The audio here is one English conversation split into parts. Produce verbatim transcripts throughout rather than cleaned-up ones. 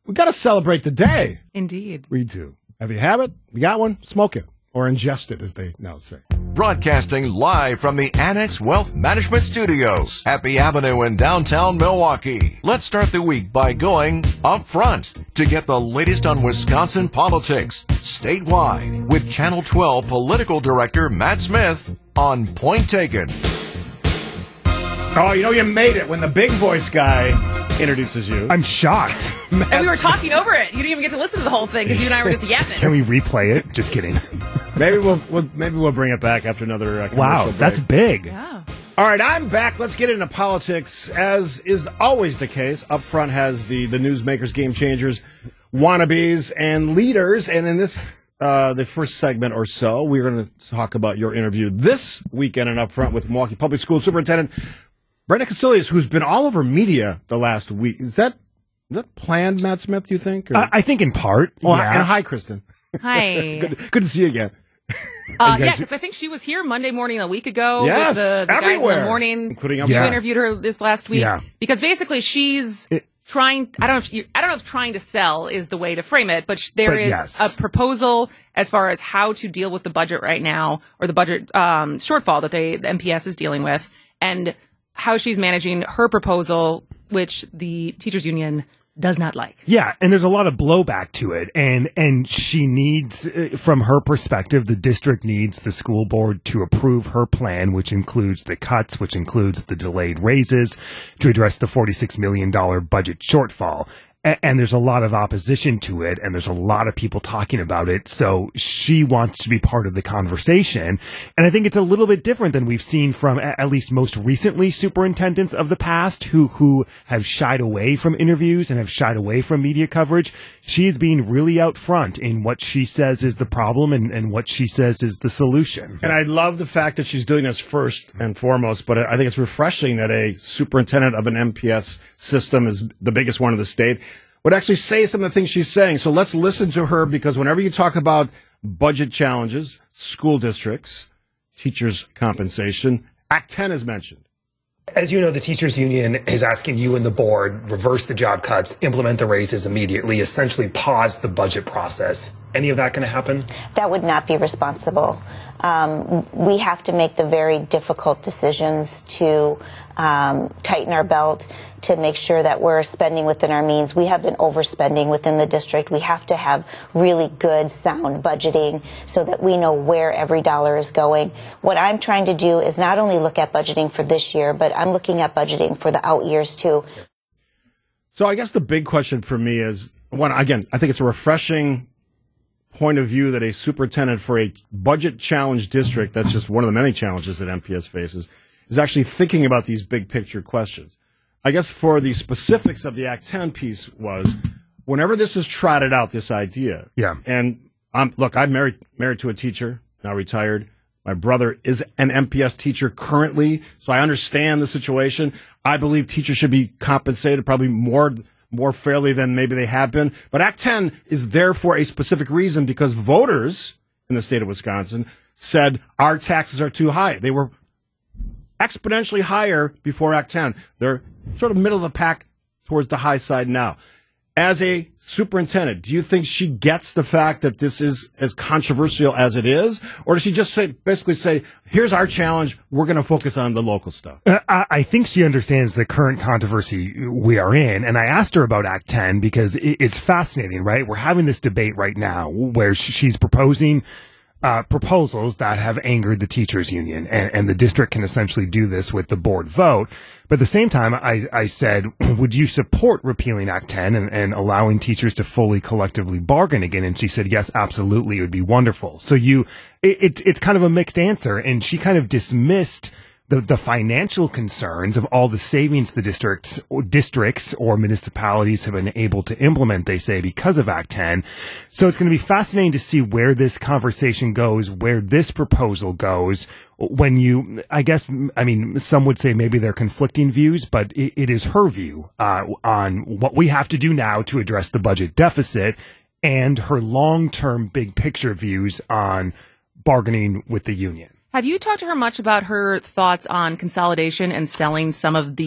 we got to celebrate the day. Indeed. We do. Have you have it? You got one? Smoke it. Or ingest it, as they now say. Broadcasting live from the Annex Wealth Management Studios, Happy Avenue in downtown Milwaukee. Let's start the week by going up front to get the latest on Wisconsin politics statewide with Channel twelve Political Director Matt Smith on Point Taken. Oh, you know you made it when the big voice guy introduces you. I'm shocked. And we were talking over it. You didn't even get to listen to the whole thing because you and I were just yapping. Can we replay it? Just kidding. Maybe we'll, we'll maybe we'll bring it back after another uh, commercial Wow, break. that's big. Yeah. All right, I'm back. Let's get into politics. As is always the case, up front has the, the newsmakers, game changers, wannabes, and leaders. And in this, uh, the first segment or so, we're going to talk about your interview this weekend and up front with Milwaukee Public School Superintendent Brenda Cassellius, who's been all over media the last week. Is that is that planned, Matt Smith, you think? Or? I, I think in part. Well, yeah. and hi, Kristen. Hi. good, good to see you again. Uh, yeah, because I think she was here Monday morning a week ago. Yes, with the, the everywhere. guys in the morning, including up who yeah. interviewed her this last week. Yeah. Because basically she's It, trying. I don't know if you, I don't know if trying to sell is the way to frame it, but sh- there But is yes. a proposal as far as how to deal with the budget right now, or the budget um, shortfall that they the M P S is dealing with, and how she's managing her proposal, which the teachers union does not like. Yeah, and there's a lot of blowback to it, and and she needs, uh, from her perspective, the district needs the school board to approve her plan, which includes the cuts, which includes the delayed raises, to address the forty-six million dollars budget shortfall. A- and there's a lot of opposition to it, and there's a lot of people talking about it, so she wants to be part of the conversation. And I think it's a little bit different than we've seen from, a- at least most recently, superintendents of the past who, who have shied away from interviews and have shied away from media coverage. She is being really out front in what she says is the problem and, and what she says is the solution. And I love the fact that she's doing this first and foremost, but I think it's refreshing that a superintendent of an M P S system is the biggest one in the state would actually say some of the things she's saying. So let's listen to her, because whenever you talk about budget challenges, school districts, teachers' compensation, Act ten is mentioned. As you know, the teachers union is asking you and the board reverse the job cuts, implement the raises immediately, essentially pause the budget process. Any of that going to happen? That would not be responsible. Um, we have to make the very difficult decisions to um, tighten our belt, to make sure that we're spending within our means. We have been overspending within the district. We have to have really good, sound budgeting so that we know where every dollar is going. What I'm trying to do is not only look at budgeting for this year, but I'm looking at budgeting for the out years too. So I guess the big question for me is, one, again, I think it's a refreshing point of view that a superintendent for a budget challenged district, that's just one of the many challenges that M P S faces, is actually thinking about these big picture questions. I guess for the specifics of the Act ten piece was, whenever this is trotted out, this idea. Yeah. And I'm, look, I'm married, married to a teacher, now retired. My brother is an M P S teacher currently, so I understand the situation. I believe teachers should be compensated probably more more fairly than maybe they have been. But Act ten is there for a specific reason, because voters in the state of Wisconsin said our taxes are too high. They were exponentially higher before Act ten. They're sort of middle of the pack towards the high side now. As a superintendent, do you think she gets the fact that this is as controversial as it is? Or does she just say, basically say, here's our challenge, we're going to focus on the local stuff? Uh, I, I think she understands the current controversy we are in. And I asked her about Act ten because it, it's fascinating, right? We're having this debate right now where sh- she's proposing Uh, proposals that have angered the teachers union, and, and the district can essentially do this with the board vote. But at the same time, I, I said, would you support repealing Act ten and, and allowing teachers to fully collectively bargain again? And she said, yes, absolutely. It would be wonderful. So you, it, it, it's kind of a mixed answer. And she kind of dismissed the, the financial concerns of all the savings the districts or districts or municipalities have been able to implement, they say, because of Act ten. So it's going to be fascinating to see where this conversation goes, where this proposal goes. When you, I guess, I mean, some would say maybe they're conflicting views, but it, it is her view uh, on what we have to do now to address the budget deficit, and her long-term big picture views on bargaining with the union. Have you talked to her much about her thoughts on consolidation and selling some of the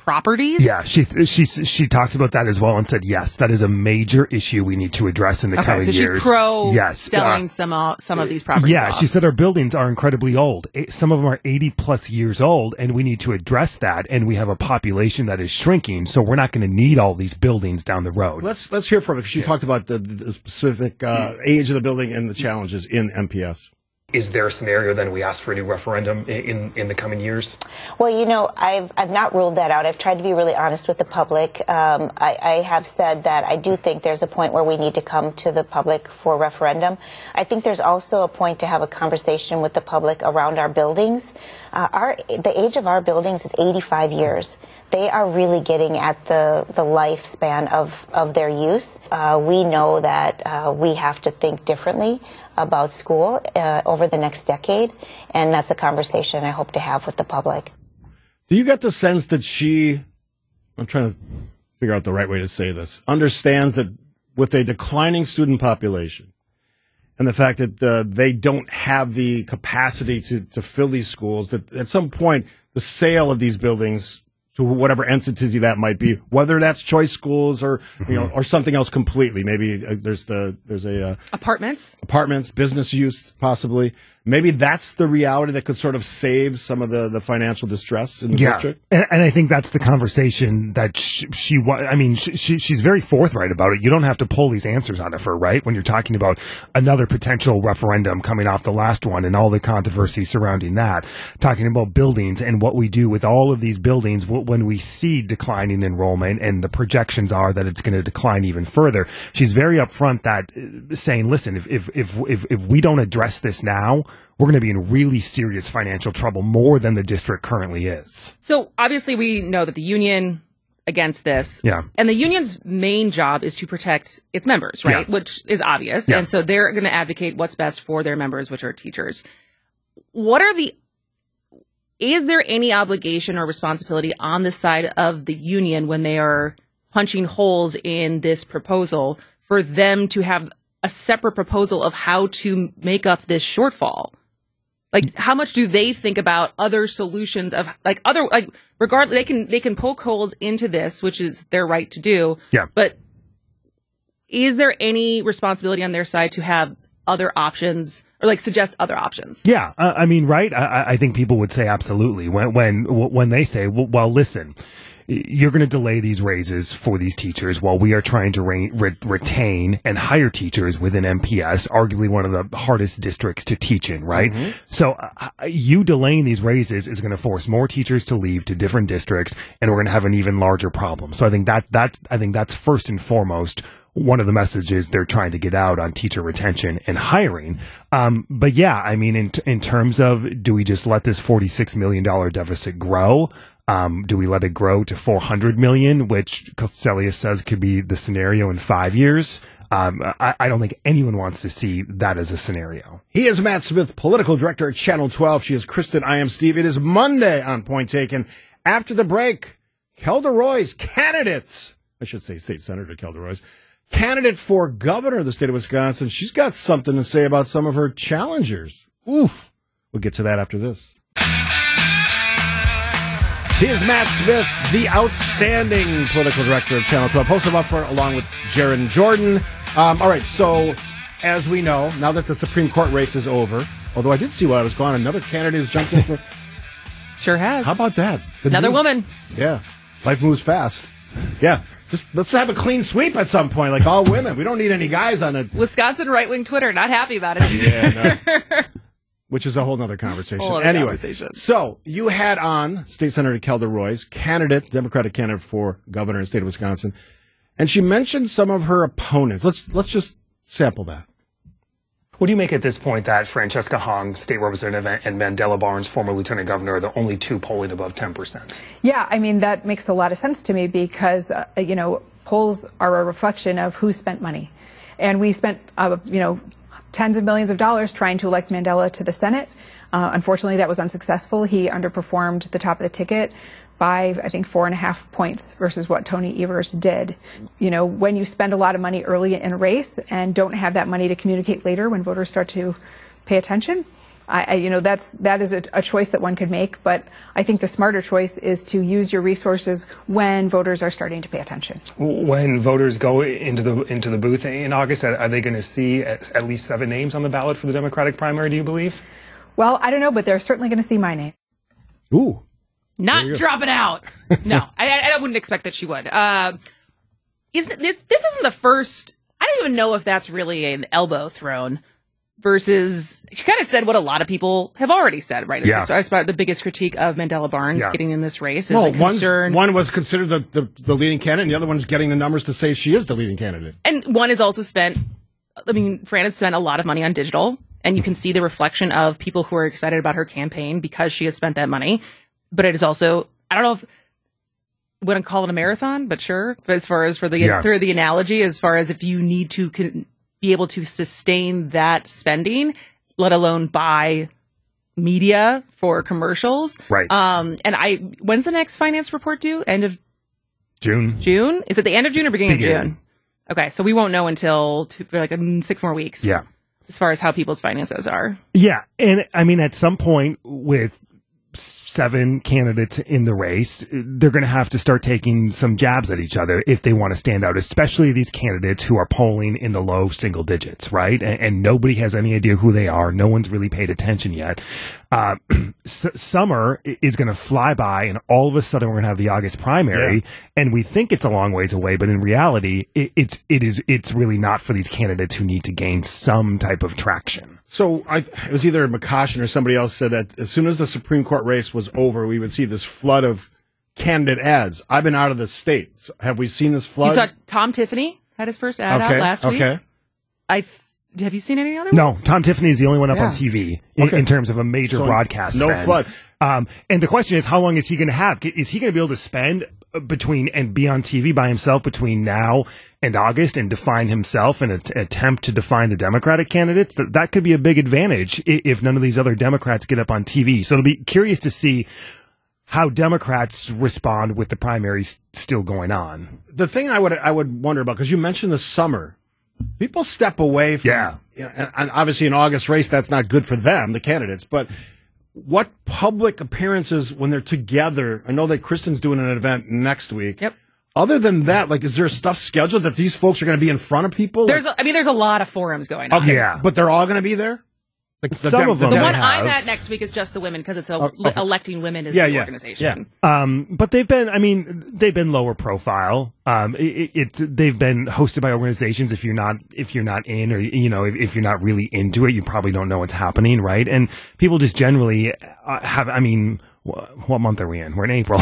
properties? Yeah, she she she talked about that as well and said, yes, that is a major issue we need to address in the okay, coming so years. she's pro yes, selling uh, some uh, some of these properties Yeah, off. she said our buildings are incredibly old. Eh, Some of them are eighty plus years old, and we need to address that. And we have a population that is shrinking, so we're not going to need all these buildings down the road. Let's let's hear from her. She yeah. talked about the, the specific uh, age of the building and the challenges in M P S. Is there a scenario then we ask for a new referendum in, in the coming years? Well, you know, I've, I've not ruled that out. I've tried to be really honest with the public. Um, I, I have said that I do think there's a point where we need to come to the public for referendum. I think there's also a point to have a conversation with the public around our buildings. Uh, our, the age of our buildings is eighty-five years. They are really getting at the, the lifespan of, of their use. Uh, we know that uh, we have to think differently about school uh, over the next decade, and that's a conversation I hope to have with the public. Do you get the sense that she, I'm trying to figure out the right way to say this, understands that with a declining student population and the fact that uh, they don't have the capacity to, to fill these schools, that at some point the sale of these buildings to whatever entity that might be, whether that's choice schools or you know or something else completely. Maybe uh, there's the there's a uh, apartments, apartments, business use, possibly. Maybe that's the reality that could sort of save some of the, the financial distress in the yeah. district. And, and I think that's the conversation that she, she I mean, she, she, she's very forthright about it. You don't have to pull these answers out of her, right? When you're talking about another potential referendum coming off the last one and all the controversy surrounding that, talking about buildings and what we do with all of these buildings when we see declining enrollment and the projections are that it's going to decline even further. She's very upfront that uh, saying, listen, if, if, if, if, if we don't address this now, we're going to be in really serious financial trouble, more than the district currently is. So obviously we know that the union against this. Yeah. And the union's main job is to protect its members, right? Yeah. Which is obvious. Yeah. And so they're going to advocate what's best for their members, which are teachers. What are the, is there any obligation or responsibility on the side of the union when they are punching holes in this proposal for them to have a separate proposal of how to make up this shortfall? Like, how much do they think about other solutions of like other, like, regardless, they can, they can poke holes into this, which is their right to do. Yeah. But is there any responsibility on their side to have other options or like suggest other options? Yeah. Uh, I mean, right. I, I think people would say absolutely when, when, when they say, well, well listen, you're going to delay these raises for these teachers while we are trying to re- re- retain and hire teachers within M P S, arguably one of the hardest districts to teach in, right? Mm-hmm. So uh, you delaying these raises is going to force more teachers to leave to different districts, and we're going to have an even larger problem. So I think that that I think that's first and foremost one of the messages they're trying to get out on teacher retention and hiring. Um, but yeah, I mean, in in terms of, do we just let this forty-six million dollars deficit grow? Um, do we let it grow to four hundred million dollars, which Celius says could be the scenario in five years? Um, I, I don't think anyone wants to see that as a scenario. He is Matt Smith, political director at Channel twelve. She is Kristen. I am Steve. It is Monday on Point Taken. After the break, Kelda Roys, candidates, I should say State Senator Kelda Roys, candidate for governor of the state of Wisconsin. She's got something to say about some of her challengers. Oof. We'll get to that after this. He is Matt Smith, the outstanding political director of Channel twelve, host of Up Front, along with Jaron Jordan. Um, all right, so as we know, now that the Supreme Court race is over, although I did see while I was gone, another candidate has jumped in for... Sure has. How about that? Good Another move. woman. Yeah. Life moves fast. Yeah. Just let's have a clean sweep at some point, like all women. We don't need any guys on it. Wisconsin right-wing Twitter, not happy about it. Yeah, no. Which is a whole nother conversation. Whole other anyway, conversation. So you had on State Senator Kelda Roys, candidate, Democratic candidate for governor in the state of Wisconsin, and she mentioned some of her opponents. Let's let's just sample that. What do you make at this point that Francesca Hong, state representative, and Mandela Barnes, former lieutenant governor, are the only two polling above ten percent? Yeah, I mean, that makes a lot of sense to me because, uh, you know, polls are a reflection of who spent money. And we spent, uh, you know, tens of millions of dollars trying to elect Mandela to the Senate. Uh, unfortunately, that was unsuccessful. He underperformed the top of the ticket by, I think, four and a half points versus what Tony Evers did. You know, when you spend a lot of money early in a race and don't have that money to communicate later when voters start to pay attention, I, I, you know, that's that is a, a choice that one could make, but I think the smarter choice is to use your resources when voters are starting to pay attention. When voters go into the into the booth in August, are they going to see at, at least seven names on the ballot for the Democratic primary, do you believe? Well, I don't know, but they're certainly going to see my name. Ooh. Not drop it out. No, I, I wouldn't expect that she would. Uh, isn't this, this isn't the first. I don't even know if that's really an elbow thrown. Versus, she kind of said what a lot of people have already said, right? Yeah. It's about the biggest critique of Mandela Barnes Yeah. getting in this race is Well, the one's- concern. one was considered the, the, the leading candidate, and the other one's getting the numbers to say she is the leading candidate. And one has also spent, I mean, Fran has spent a lot of money on digital, and you can see the reflection of people who are excited about her campaign because she has spent that money. But it is also, I don't know if I wouldn't call it a marathon, but sure, as far as for the, Yeah. through the analogy, as far as if you need to con- be able to sustain that spending, let alone buy media for commercials. Right. Um, and I, when's the next finance report due? End of June. June? Is it the end of June or beginning Beginning. of June? Okay, so we won't know until two, for like um, six more weeks. Yeah. As far as how people's finances are. Yeah. And I mean, at some point with seven candidates in the race, they're going to have to start taking some jabs at each other if they want to stand out, especially these candidates who are polling in the low single digits, right? And, and nobody has any idea who they are. No one's really paid attention yet. Uh, s- summer is going to fly by, and all of a sudden we're going to have the August primary, Yeah. and we think it's a long ways away, but in reality, it, it's it is it's really not for these candidates who need to gain some type of traction. So I, it was either McCoshen or somebody else said that as soon as the Supreme Court race was over, we would see this flood of candidate ads. I've been out of the state. So have we seen this flood? You saw Tom Tiffany had his first ad okay. out last week. Okay. I th- have you seen any other No, ones? Tom Tiffany is the only one up Yeah. on T V in, Okay. in terms of a major So broadcast. no spend. flood. Um, and the question is, how long is he going to have? Is he going to be able to spend between and be on T V by himself between now and August and define himself and at- attempt to define the Democratic candidates? That that could be a big advantage i- if none of these other Democrats get up on T V. So it'll be curious to see how Democrats respond with the primaries still going on. The thing I would I would wonder about, because you mentioned the summer, people step away from, Yeah. you know, and, and obviously an August race, that's not good for them, the candidates, but what public appearances when they're together? I know that Kristen's doing an event next week. Yep. Other than that, like, is there stuff scheduled that these folks are going to be in front of people? There's, Like, a, I mean, there's a lot of forums going on. okay, Yeah. but they're all going to be there? Like the Some Dem- of them The They one have. I'm at next week is just the women because it's a, okay. electing women is Yeah, the yeah, organization. Um, but they've been, I mean, they've been lower profile. Um, it, it, they've been hosted by organizations. If you're not, if you're not in, or, you know, if, if you're not really into it, you probably don't know what's happening, right? And people just generally uh, have, I mean, wh- what month are we in? We're in April.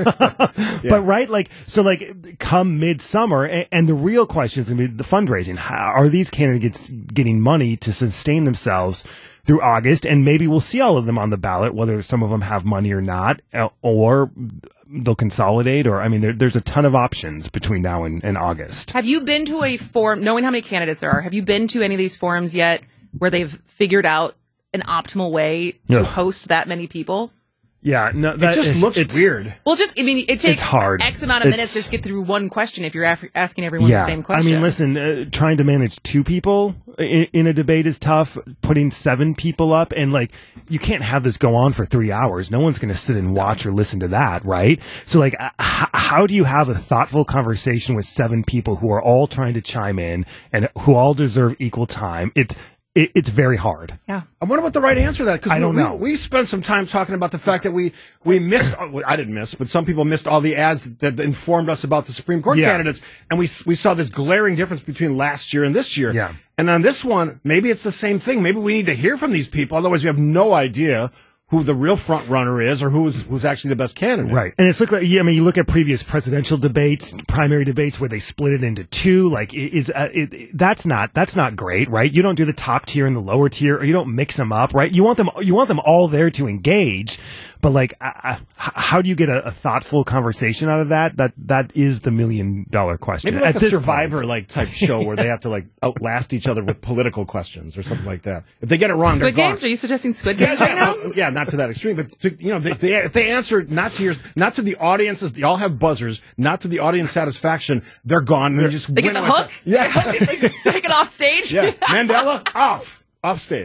But right, like, so like come midsummer, and, and the real question is going to be the fundraising. How, are these candidates getting money to sustain themselves through August? And maybe we'll see all of them on the ballot, whether some of them have money or not, uh, or they'll consolidate, or, I mean, there, there's a ton of options between now and, and August. Have you been to a forum, knowing how many candidates there are, have you been to any of these forums yet where they've figured out an optimal way to Yeah. host that many people? Yeah, no, It that just is- looks it's- weird. Well, just, I mean, it takes hard. X amount of minutes It's- to get through one question if you're af- asking everyone Yeah, the same question. I mean, listen, uh, trying to manage two people in, in a debate is tough. Putting seven people up, and like, you can't have this go on for three hours. No one's going to sit and watch or listen to that, right? So, like, uh, h- how do you have a thoughtful conversation with seven people who are all trying to chime in and who all deserve equal time? It's it, it's very hard. Yeah. I wonder what the right answer to that, because I don't we, know. we, we spent some time talking about the fact that we, we missed, well, I didn't miss, but some people missed all the ads that, that informed us about the Supreme Court Yeah. candidates. And we, we saw this glaring difference between last year and this year. Yeah. And on this one, maybe it's the same thing. Maybe we need to hear from these people. Otherwise, we have no idea who the real front runner is or who's, who's actually the best candidate. Right. And it's look like, yeah, I mean, you look at previous presidential debates, primary debates where they split it into two, like it is, uh, it, it, that's not, that's not great, right? You don't do the top tier and the lower tier, or you don't mix them up, right? You want them, you want them all there to engage, but like, uh, uh, h- how do you get a, a thoughtful conversation out of that? That, that is the million dollar question. Maybe like At a this Survivor point. like type show where they have to like outlast each other with political questions or something like that. If they get it wrong, Squid they're Games? gone. Are you suggesting Squid Games right now? Yeah, not to that extreme, but to, you know, they, they, if they answer not to your, not to the audience's, they all have buzzers, not to the audience satisfaction, they're gone. And they just They get win the like hook? that. Yeah, They just take it off stage? yeah. Mandela off, off stage.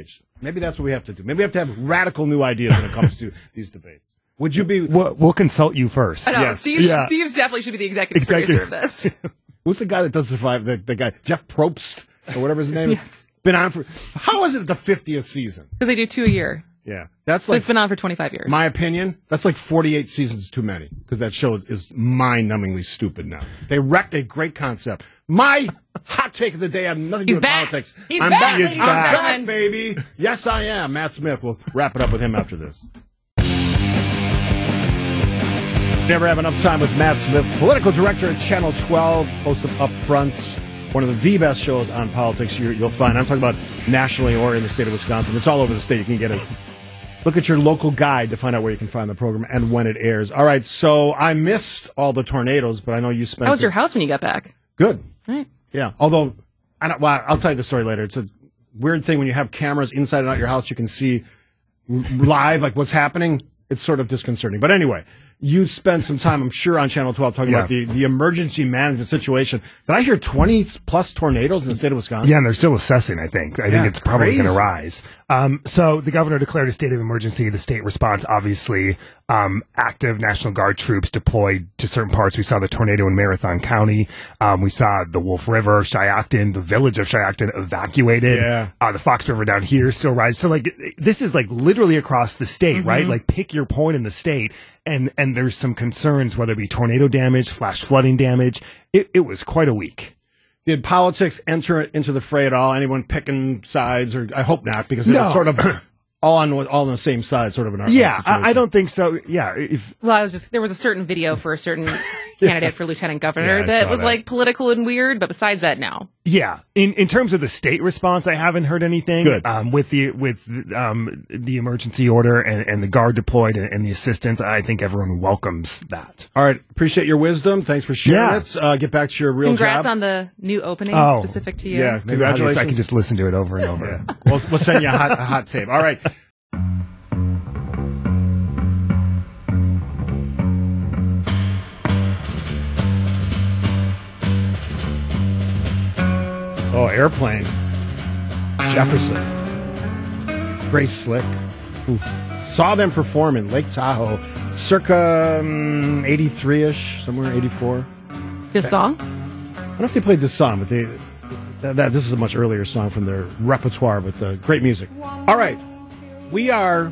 Maybe that's what we have to do. Maybe we have to have radical new ideas when it comes to these debates. Would you be? We'll, we'll consult you first. I know. Yes. Steve, Yeah. Steve's definitely should be the executive, Executive. producer of this. Who's the guy that does survive? The, the guy Jeff Probst or whatever his name is. Yes. Been on for. How is it the fiftieth season? Because they do two a year. Yeah, that's So like. it's been on for twenty-five years. My opinion, that's like forty-eight seasons too many because that show is mind-numbingly stupid now. They wrecked a great concept. My hot take of the day, I have nothing to He's do with back. politics. He's I'm back, back. ladies I'm and back, gentlemen. baby. Yes, I am. Matt Smith. We'll wrap it up with him after this. Never have enough time with Matt Smith, political director at Channel twelve, host of Up Front, one of the, the best shows on politics you, you'll find. I'm talking about nationally or in the state of Wisconsin. It's all over the state. You can get it. Look at your local guide to find out where you can find the program and when it airs. All right, so I missed all the tornadoes, but I know you spent. How was some- your house when you got back? Good. Right. Yeah. Although, I don't, well, I'll tell you the story later. It's a weird thing when you have cameras inside and out your house. You can see r- live like what's happening. It's sort of disconcerting. But anyway, you spent some time, I'm sure, on Channel twelve talking Yeah. about the, the emergency management situation. Did I hear twenty plus tornadoes in the state of Wisconsin? Yeah, and they're still assessing, I think. I Yeah, think it's probably crazy. going to rise. Um, so the governor declared a state of emergency. The state response, obviously, um, active National Guard troops deployed to certain parts. We saw the tornado in Marathon County. Um, we saw the Wolf River, Shiocton, the village of Shiocton evacuated. Yeah. Uh, the Fox River down here still rises. So like, this is like literally across the state, right? Like pick your point in the state. And, and there's some concerns, whether it be tornado damage, flash flooding damage. It, it was quite a week. Did politics enter into the fray at all? Anyone picking sides? Or I hope not, because it No. was sort of all on all on the same side, sort of an Yeah, situation. I, I don't think so. Yeah. If, Well, I was just there was a certain video for a certain candidate for lieutenant governor Yeah, I that saw was that. like political and weird, but besides that, no. Yeah, in in terms of the state response, I haven't heard anything. Good. Um, with the with um the emergency order and, and the guard deployed and, and the assistance, I think everyone welcomes that. All right. Appreciate your wisdom. Thanks for sharing Yeah. it. Uh, get back to your real Congrats job. on the new opening Oh. specific to you. Yeah. Maybe I'll just- Congratulations. I can just listen to it over and over. Yeah. We'll, we'll send you a hot, a hot tape. All right. Oh, Airplane. Jefferson. Grace Slick. Ooh. Saw them perform in Lake Tahoe circa um, eighty-three-ish, somewhere eighty-four. This song? I don't know if they played this song, but they that, that this is a much earlier song from their repertoire, but uh, great music. All right, we are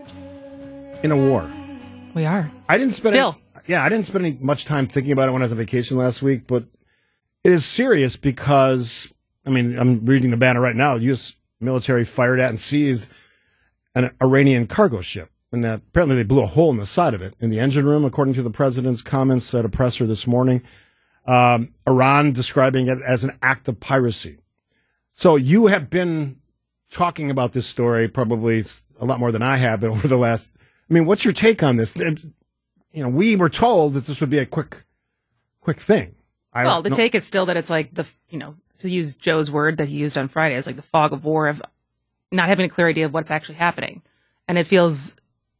in a war. We are. I didn't spend Still. Any, yeah, I didn't spend any much time thinking about it when I was on vacation last week, but it is serious because I mean I'm reading the banner right now. U S military fired at and seized an Iranian cargo ship. And that apparently they blew a hole in the side of it in the engine room, according to the president's comments at a presser this morning. Um, Iran describing it as an act of piracy. So you have been talking about this story probably a lot more than I have, but over the last, I mean, what's your take on this? You know, we were told that this would be a quick, quick thing. I Well, the don't- take is still that it's like the, you know, to use Joe's word that he used on Friday, it's like the fog of war of not having a clear idea of what's actually happening. And it feels,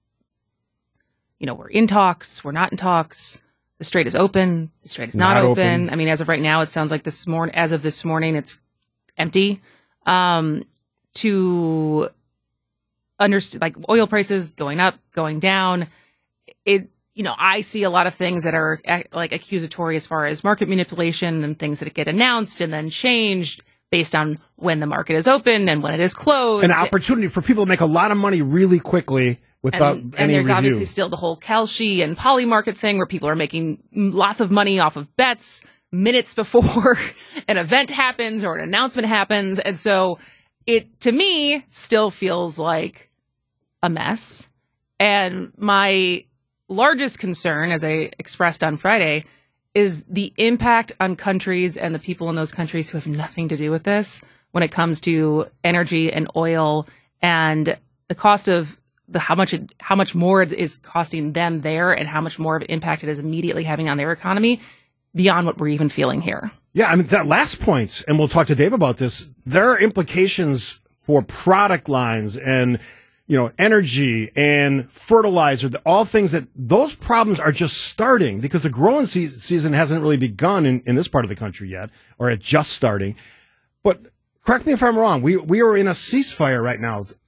you know, we're in talks, we're not in talks. The strait is open, the strait is not, Not open. open. I mean, as of right now, it sounds like this morning, as of this morning, it's empty. Um, to understand, like oil prices going up, going down, it, you know, I see a lot of things that are ac- like accusatory as far as market manipulation and things that get announced and then changed based on when the market is open and when it is closed. an opportunity for people to make a lot of money really quickly without and, any and there's review. obviously still the whole Kalshi and Poly market thing where people are making lots of money off of bets minutes before an event happens or an announcement happens. And so it, to me, still feels like a mess. And my largest concern, as I expressed on Friday, is the impact on countries and the people in those countries who have nothing to do with this when it comes to energy and oil and the cost of the how much it, how much more it is costing them there and how much more of an impact it is immediately having on their economy beyond what we're even feeling here. Yeah, I mean, that last point, and we'll talk to Dave about this, there are implications for product lines and, you know, energy and fertilizer, all things that those problems are just starting because the growing se- season hasn't really begun in, in this part of the country yet, or it's just starting. But correct me if I'm wrong, we, we are in a ceasefire right now.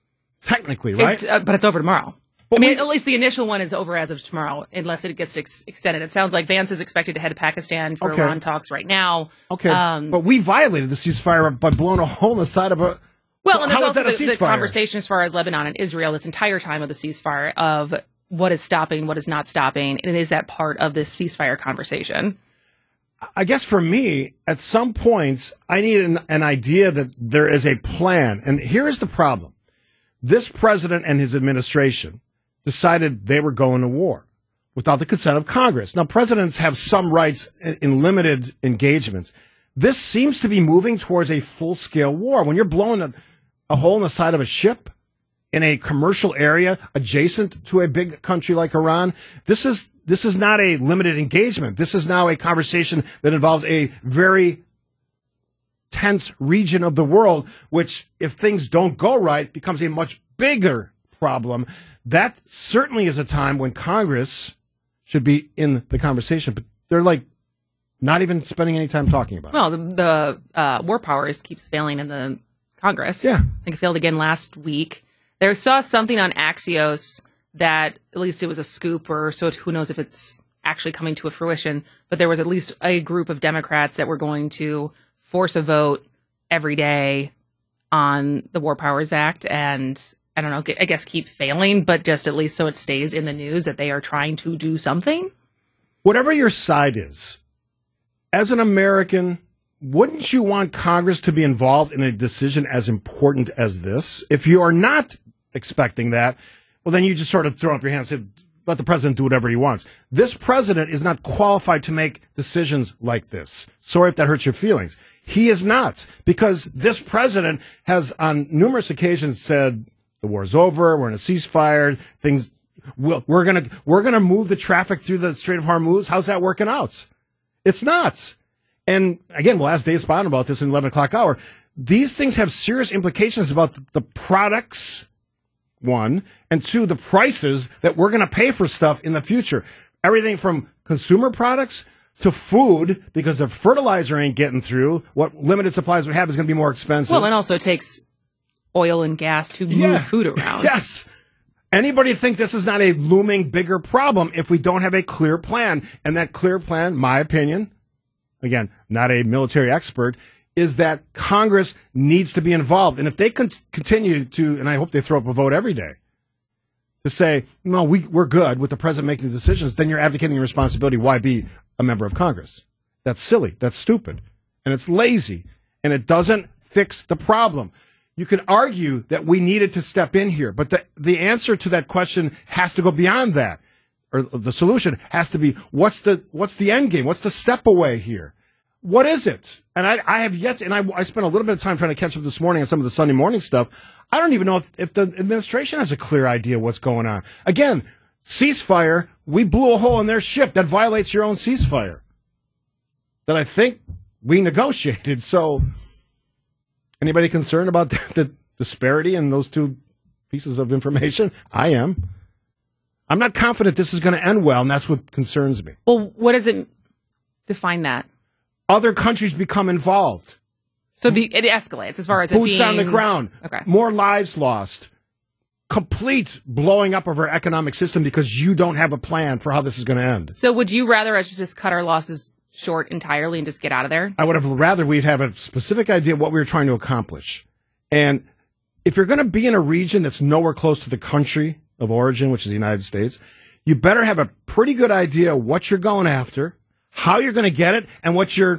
technically, right? It's, uh, but it's over tomorrow. But I mean, we- at least the initial one is over as of tomorrow, unless it gets ex- extended. It sounds like Vance is expected to head to Pakistan for Okay. Iran talks right now. Okay, Um, but we violated the ceasefire by blowing a hole in the side of a. Well, So and there's how is also that a the, the ceasefire? conversation as far as Lebanon and Israel this entire time of the ceasefire of what is stopping, what is not stopping, and is that part of this ceasefire conversation? I guess for me, at some points, I need an, an idea that there is a plan. And here is the problem. This president and his administration decided they were going to war without the consent of Congress. Now, presidents have some rights in, in limited engagements. This seems to be moving towards a full-scale war. When you're blowing a, a hole in the side of a ship in a commercial area adjacent to a big country like Iran, this is this is not a limited engagement. This is now a conversation that involves a very tense region of the world, which, if things don't go right, becomes a much bigger problem. That certainly is a time when Congress should be in the conversation, but they're like not even spending any time talking about it. Well, the, the uh, war powers keeps failing in the Congress. Yeah. I think it failed again last week. There saw something on Axios that at least it was a scoop, or so who knows if it's actually coming to a fruition, but there was at least a group of Democrats that were going to force a vote every day on the War Powers Act, and I don't know, I guess keep failing, but just at least so it stays in the news that they are trying to do something. Whatever your side is, as an American, wouldn't you want Congress to be involved in a decision as important as this? If you are not expecting that, well, then you just sort of throw up your hands and say, let the president do whatever he wants. This president is not qualified to make decisions like this. Sorry if that hurts your feelings. He is not, because this president has on numerous occasions said the war's over, we're in a ceasefire, things, we'll, we're going to we're going to move the traffic through the Strait of Hormuz. How's that working out? It's not. And again, we'll ask Dave Spahn about this in eleven o'clock hour. These things have serious implications about the, the products, one, and two, the prices that we're going to pay for stuff in the future. Everything from consumer products to food, because if fertilizer ain't getting through, what limited supplies we have is going to be more expensive. Well, and also it takes oil and gas to move Yeah. food around. Yes. Anybody think this is not a looming bigger problem if we don't have a clear plan? And that clear plan, my opinion, again, not a military expert, is that Congress needs to be involved. And if they con- continue to, and I hope they throw up a vote every day, to say, no, we, we're good with the president making the decisions, then you're abdicating your responsibility. Why be a member of Congress? That's silly. That's stupid. And it's lazy. And it doesn't fix the problem. You can argue that we needed to step in here, but the, the answer to that question has to go beyond that. Or the solution has to be, what's the, what's the end game? What's the step away here? What is it? And I, I have yet to, and I, I spent a little bit of time trying to catch up this morning on some of the Sunday morning stuff. I don't even know if, if the administration has a clear idea what's going on. Again, ceasefire, we blew a hole in their ship. That violates your own ceasefire that I think we negotiated. So anybody concerned about the, the disparity in those two pieces of information? I am. I'm not confident this is going to end well, and that's what concerns me. Well, what does it define that? Other countries become involved. So it, be, it escalates as far as it Boots being on the ground. Okay. More lives lost. Complete blowing up of our economic system because you don't have a plan for how this is going to end. So would you rather us just cut our losses short entirely and just get out of there? I would have rather we'd have a specific idea of what we were trying to accomplish. And if you're going to be in a region that's nowhere close to the country of origin, which is the United States, you better have a pretty good idea what you're going after, how you're going to get it, and what your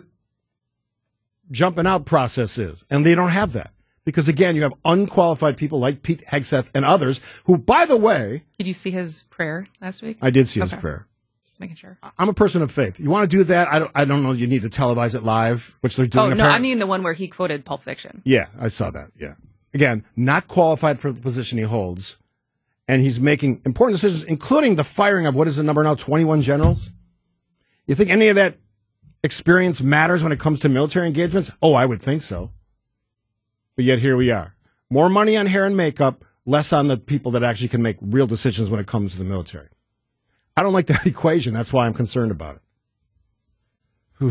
jumping out process is. And they don't have that. Because, again, you have unqualified people like Pete Hegseth and others who, by the way... Did you see his prayer last week? I did see his Okay. prayer. Just making sure. I'm a person of faith. You want to do that? I don't, I don't know you need to televise it live, which they're doing. Oh, no, apparently. I mean the one where he quoted Pulp Fiction. Yeah, I saw that. Yeah. Again, not qualified for the position he holds. And he's making important decisions, including the firing of, what is the number now, twenty-one generals? You think any of that experience matters when it comes to military engagements? Oh, I would think so. But yet here we are. More money on hair and makeup, less on the people that actually can make real decisions when it comes to the military. I don't like that equation. That's why I'm concerned about it. Whew.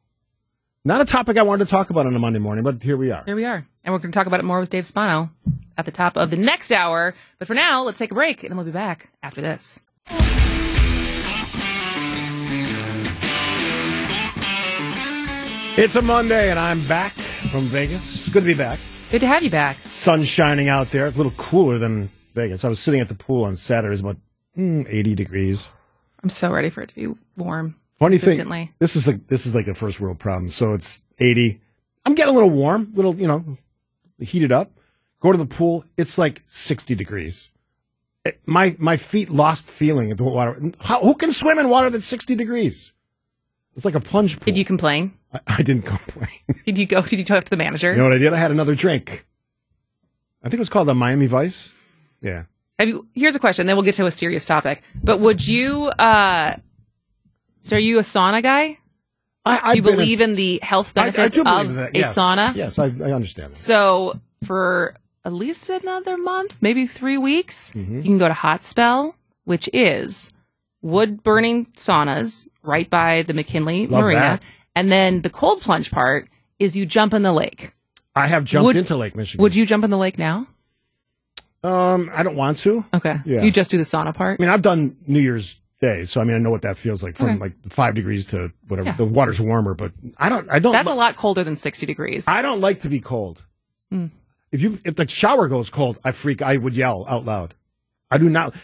Not a topic I wanted to talk about on a Monday morning, but here we are. Here we are. And we're going to talk about it more with Dave Spano at the top of the next hour. But for now, let's take a break, and we'll be back after this. It's a Monday, and I'm back from Vegas. Good to be back. Good to have you back. Sun shining out there. A little cooler than Vegas. I was sitting at the pool on Saturday. It was about mm, eighty degrees. I'm so ready for it to be warm. Funny consistently. thing, this is like this is like a first world problem. So it's eighty. I'm getting a little warm, little you know, heated up. Go to the pool. It's like sixty degrees. It, my my feet lost feeling at the water. How, who can swim in water that's sixty degrees? It's like a plunge pool. Did you complain? I, I didn't complain. Did you go? Did you talk to the manager? You know what I did? I had another drink. I think it was called the Miami Vice. Yeah. Have you, here's a question, then we'll get to a serious topic. But would you, uh, so are you a sauna guy? I, do you believe a, in the health benefits I, I do of that. a Yes. sauna? Yes, I, I understand that. So for at least another month, maybe three weeks, Mm-hmm. you can go to Hot Spell, which is wood-burning saunas right by the McKinley Love Marina. that. And then the cold plunge part is you jump in the lake. I have jumped Would- into Lake Michigan. Would you jump in the lake now? Um, I don't want to. Okay. Yeah. You just do the sauna part? I mean, I've done New Year's Day, so I mean, I know what that feels like from Okay. like five degrees to whatever. Yeah. The water's warmer, but I don't. I don't. That's li- a lot colder than sixty degrees. I don't like to be cold. Mm. If you if the shower goes cold, I freak. I would yell out loud. I do not.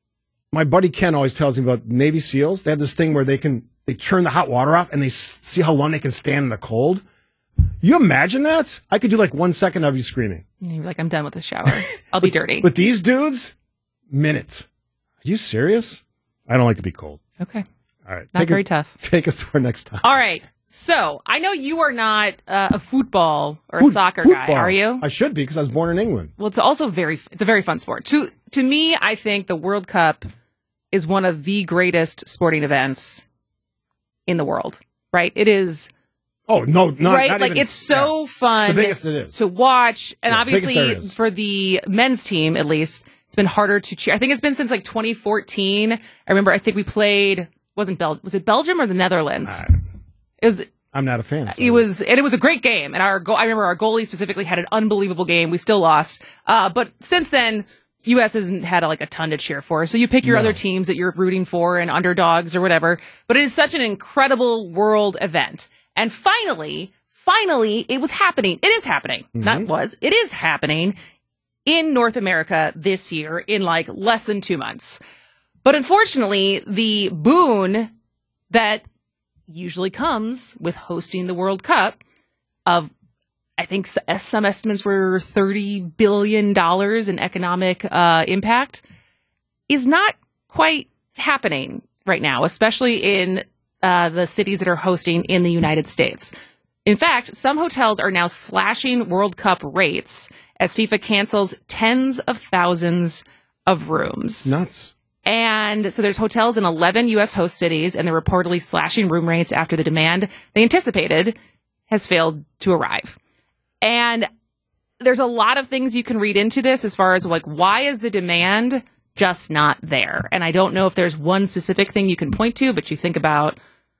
My buddy Ken always tells me about Navy SEALs. They have this thing where they can they turn the hot water off and they s- see how long they can stand in the cold. You imagine that? I could do like one second of you screaming. And you're like, I'm done with the shower. I'll be dirty. But these dudes, minute. Are you serious? I don't like to be cold. Okay. All right. Not take very us, tough. Take us to our next time. All right. So I know you are not uh, a football or a Foot- soccer football. guy, are you? I should be because I was born in England. Well, it's also very, it's a very fun sport. To, to me, I think the World Cup is one of the greatest sporting events in the world, right? It is, Oh, no, not, right? not Like even- it's so yeah. fun The biggest it is. to watch. And Yeah, biggest there obviously is. for the men's team, at least, it's been harder to cheer. I think it's been since like twenty fourteen. I remember, I think we played, wasn't Bel, was it Belgium or the Netherlands? It was, I'm not a fan. so- It was, and it was a great game. And our, go- I remember our goalie specifically had an unbelievable game. We still lost. Uh, but since then, U S hasn't had like a ton to cheer for. So you pick your No. other teams that you're rooting for and underdogs or whatever. But it is such an incredible world event. And finally, finally, it was happening. It is happening. Not was. It is happening in North America this year in like less than two months. But unfortunately, the boon that usually comes with hosting the World Cup of, I think s- some estimates were thirty billion dollars in economic uh, impact, is not quite happening right now, especially in uh, the cities that are hosting in the United States. In fact, some hotels are now slashing World Cup rates as FIFA cancels tens of thousands of rooms. Nuts. And so there's hotels in eleven U S host cities, and they're reportedly slashing room rates after the demand they anticipated has failed to arrive. And there's a lot of things you can read into this as far as like, why is the demand just not there? And I don't know if there's one specific thing you can point to, but you think about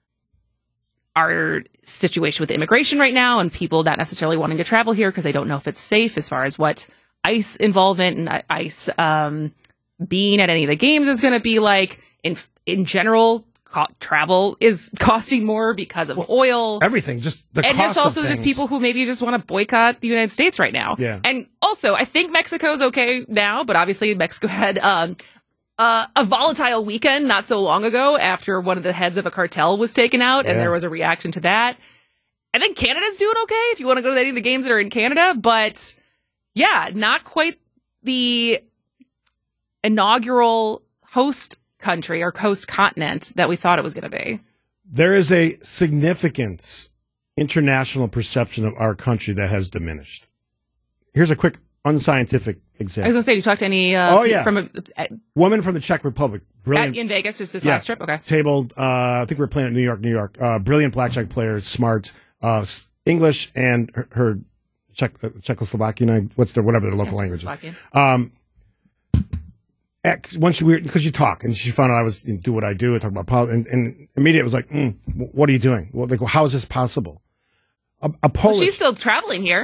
our situation with immigration right now and people not necessarily wanting to travel here because they don't know if it's safe as far as what ICE involvement and ICE um, being at any of the games is going to be like. In in general, co- travel is costing more because of oil. Everything. Just the And cost it's also of just things. people who maybe just want to boycott the United States right now. Yeah. And also, I think Mexico's okay now, but obviously Mexico had um, uh, a volatile weekend not so long ago after one of the heads of a cartel was taken out, and Yeah. there was a reaction to that. I think Canada's doing okay if you want to go to any of the games that are in Canada, but yeah, not quite the inaugural host country or host continent that we thought it was going to be. There is a significant international perception of our country that has diminished. Here's a quick unscientific I was example. going to say, did you talk to any uh, Oh, yeah. from a, at, Woman from the Czech Republic. Brilliant. in Vegas just this Yeah. last trip? Okay. Tabled, uh, I think we were playing at New York, New York. Uh, brilliant blackjack player, smart, uh, s- English and her, her Czech, uh, Czechoslovakian, I- what's their, whatever their local language is. Slovakian. Um, at- once we, because you talk, and she found out I was you know, do what I do, I talk about politics, and, and immediately it was like, mm, wh- what are you doing? Well, like, well, how is this possible? A, a Well, Polish, she's still traveling here.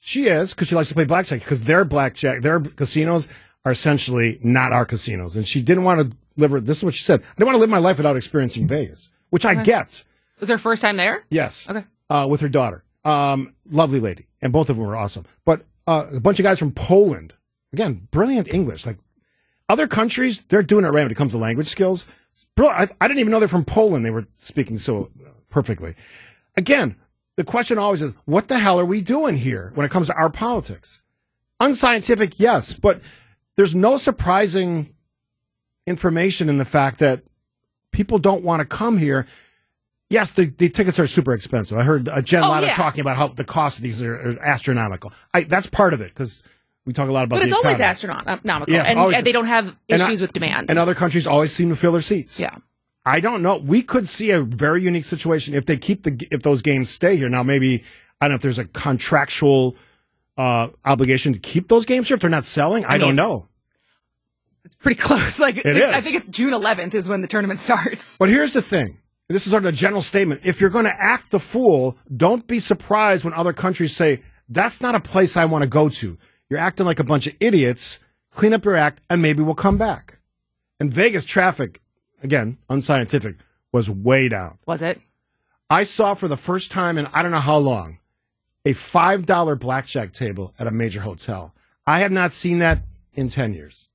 She is, because she likes to play blackjack, because their blackjack, their casinos are essentially not our casinos. And she didn't want to live her, this is what she said, I didn't want to live my life without experiencing Vegas, which I Okay. get. Was her first time there? Yes. Okay. Uh, with her daughter. Um, lovely lady. And both of them were awesome. But uh, a bunch of guys from Poland, again, brilliant English. Like other countries, they're doing it right when it comes to language skills. Bro, I, I didn't even know they're from Poland. They were speaking so perfectly. Again, the question always is, what the hell are we doing here when it comes to our politics? Unscientific, yes, but there's no surprising information in the fact that people don't want to come here. Yes, the, the tickets are super expensive. I heard uh, Jen Oh, Latta yeah. talking about how the cost of these are, are astronomical. I, that's part of it, because we talk a lot about But the it's always economy. astronomical. Yes, and, always. and they don't have And I- issues with demand. And other countries always seem to fill their seats. yeah. I don't know. We could see a very unique situation if they keep the if those games stay here. Now, maybe I don't know if there's a contractual uh, obligation to keep those games here if they're not selling. I, I mean, don't it's- know. It's pretty close. Like It I is. think it's June eleventh is when the tournament starts. But here's the thing. This is sort of a general statement. If you're going to act the fool, don't be surprised when other countries say, that's not a place I want to go to. You're acting like a bunch of idiots. Clean up your act, and maybe we'll come back. And Vegas traffic, again, unscientific, was way down. Was it? I saw for the first time in I don't know how long a five dollar blackjack table at a major hotel. I have not seen that in ten years.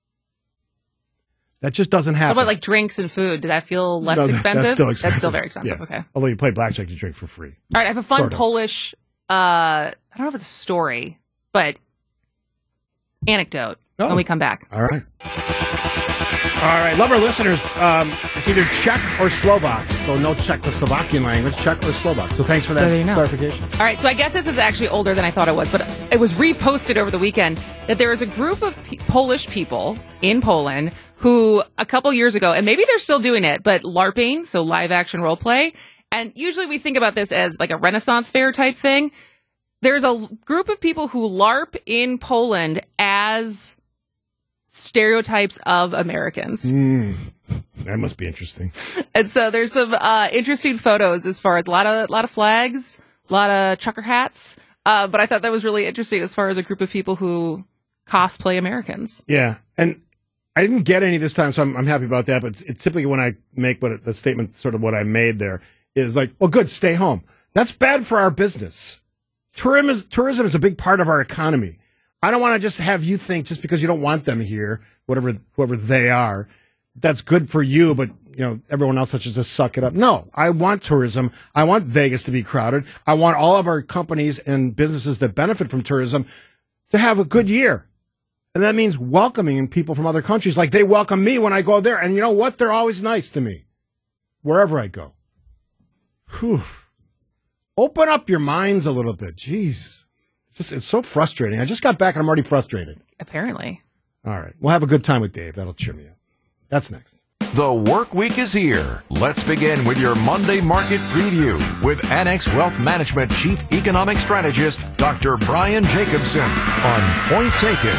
That just doesn't How happen. about like drinks and food? Did that feel less No, that- expensive? That's still expensive. That's still very expensive. Yeah. Okay. Although you play blackjack, you drink for free. All right. I have a fun Sort of. Polish, uh, I don't know if it's a story, but anecdote Oh. when we come back. All right. All right. Love our listeners. Um, it's either Czech or Slovak. So no Czechoslovakian language, Czech or Slovak. So thanks for that So there you know. clarification. All right, so I guess this is actually older than I thought it was, but it was reposted over the weekend that there is a group of pe- Polish people in Poland who a couple years ago, and maybe they're still doing it, but LARPing, so live action role play, and usually we think about this as like a Renaissance fair type thing. There's a l- group of people who LARP in Poland as stereotypes of Americans. That must be interesting. And so there's some uh, interesting photos as far as a lot of lot of flags, a lot of trucker hats. Uh, but I thought that was really interesting as far as a group of people who cosplay Americans. Yeah. And I didn't get any this time, so I'm, I'm happy about that. But it's typically when I make what it, the statement, sort of what I made there, is like, well, good, stay home. That's bad for our business. Tourism is, tourism is a big part of our economy. I don't want to just have you think just because you don't want them here, whatever whoever they are, that's good for you, but you know everyone else has to just suck it up. No, I want tourism. I want Vegas to be crowded. I want all of our companies and businesses that benefit from tourism to have a good year. And that means welcoming people from other countries like they welcome me when I go there. And you know what? They're always nice to me wherever I go. Whew. Open up your minds a little bit. Jeez. Just, it's so frustrating. I just got back and I'm already frustrated. Apparently. All right. We'll have a good time with Dave. That'll cheer me up. That's next. The work week is here. Let's begin with your Monday market preview with Annex Wealth Management Chief Economic Strategist, Doctor Brian Jacobson on Point Taken.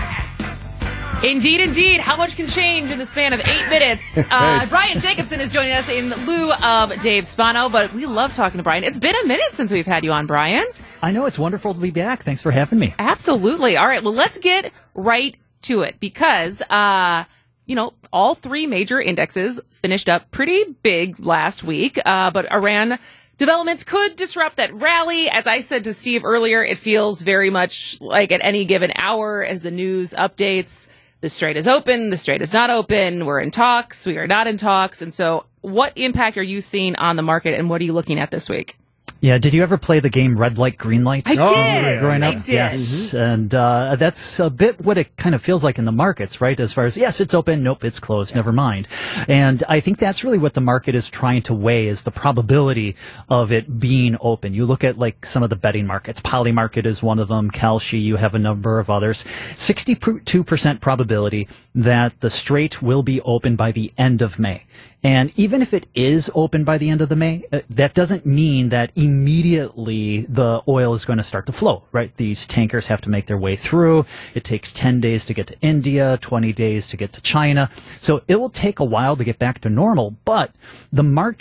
Indeed, indeed. How much can change in the span of eight minutes? Uh, Brian Jacobson is joining us in lieu of Dave Spano, but we love talking to Brian. It's been a minute since we've had you on, Brian. I know, it's wonderful to be back. Thanks for having me. Absolutely. All right. Well, let's get right to it because, uh, you know, all three major indexes finished up pretty big last week, uh, but Iran developments could disrupt that rally. As I said to Steve earlier, it feels very much like at any given hour as the news updates, the Strait is open, the Strait is not open, we're in talks, we are not in talks. And so what impact are you seeing on the market and what are you looking at this week? Yeah, did you ever play the game Red Light, Green Light? I Oh, did. yeah, growing I up? did. Yes. And uh, that's a bit what it kind of feels like in the markets, right? As far as, yes, it's open, nope, it's closed, never mind. And I think that's really what the market is trying to weigh is the probability of it being open. You look at like some of the betting markets. Polymarket is one of them. Kalshi, you have a number of others. sixty-two percent probability that the Strait will be open by the end of May. And even if it is open by the end of the May, uh, that doesn't mean that immediately the oil is going to start to flow, right? These tankers have to make their way through. It takes ten days to get to India, twenty days to get to China. So it will take a while to get back to normal, but the market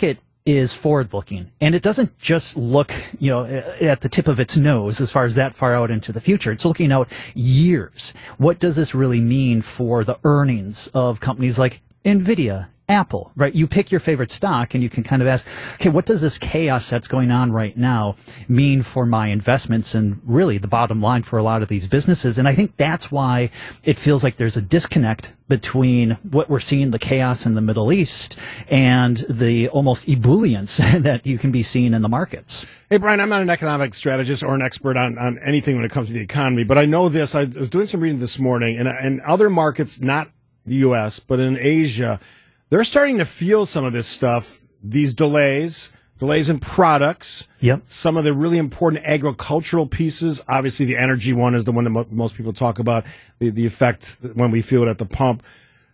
is forward looking, and it doesn't just look, you know, at the tip of its nose as far as that far out into the future. It's looking out years. What does this really mean for the earnings of companies like NVIDIA, Apple, right? You pick your favorite stock and you can kind of ask, okay, what does this chaos that's going on right now mean for my investments and really the bottom line for a lot of these businesses? And I think that's why it feels like there's a disconnect between what we're seeing, the chaos in the Middle East, and the almost ebullience that you can be seeing in the markets. Hey, Brian, I'm not an economic strategist or an expert on, on anything when it comes to the economy, but I know this. I was doing some reading this morning, and in other markets, not the U S, but in Asia, they're starting to feel some of this stuff, these delays, delays in products. Yep. Some of the really important agricultural pieces. Obviously, the energy one is the one that mo- most people talk about, the, the effect when we feel it at the pump.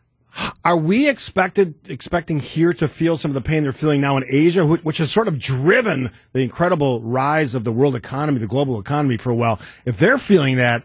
Are we expected expecting here to feel some of the pain they're feeling now in Asia, which, which has sort of driven the incredible rise of the world economy, the global economy for a while? If they're feeling that,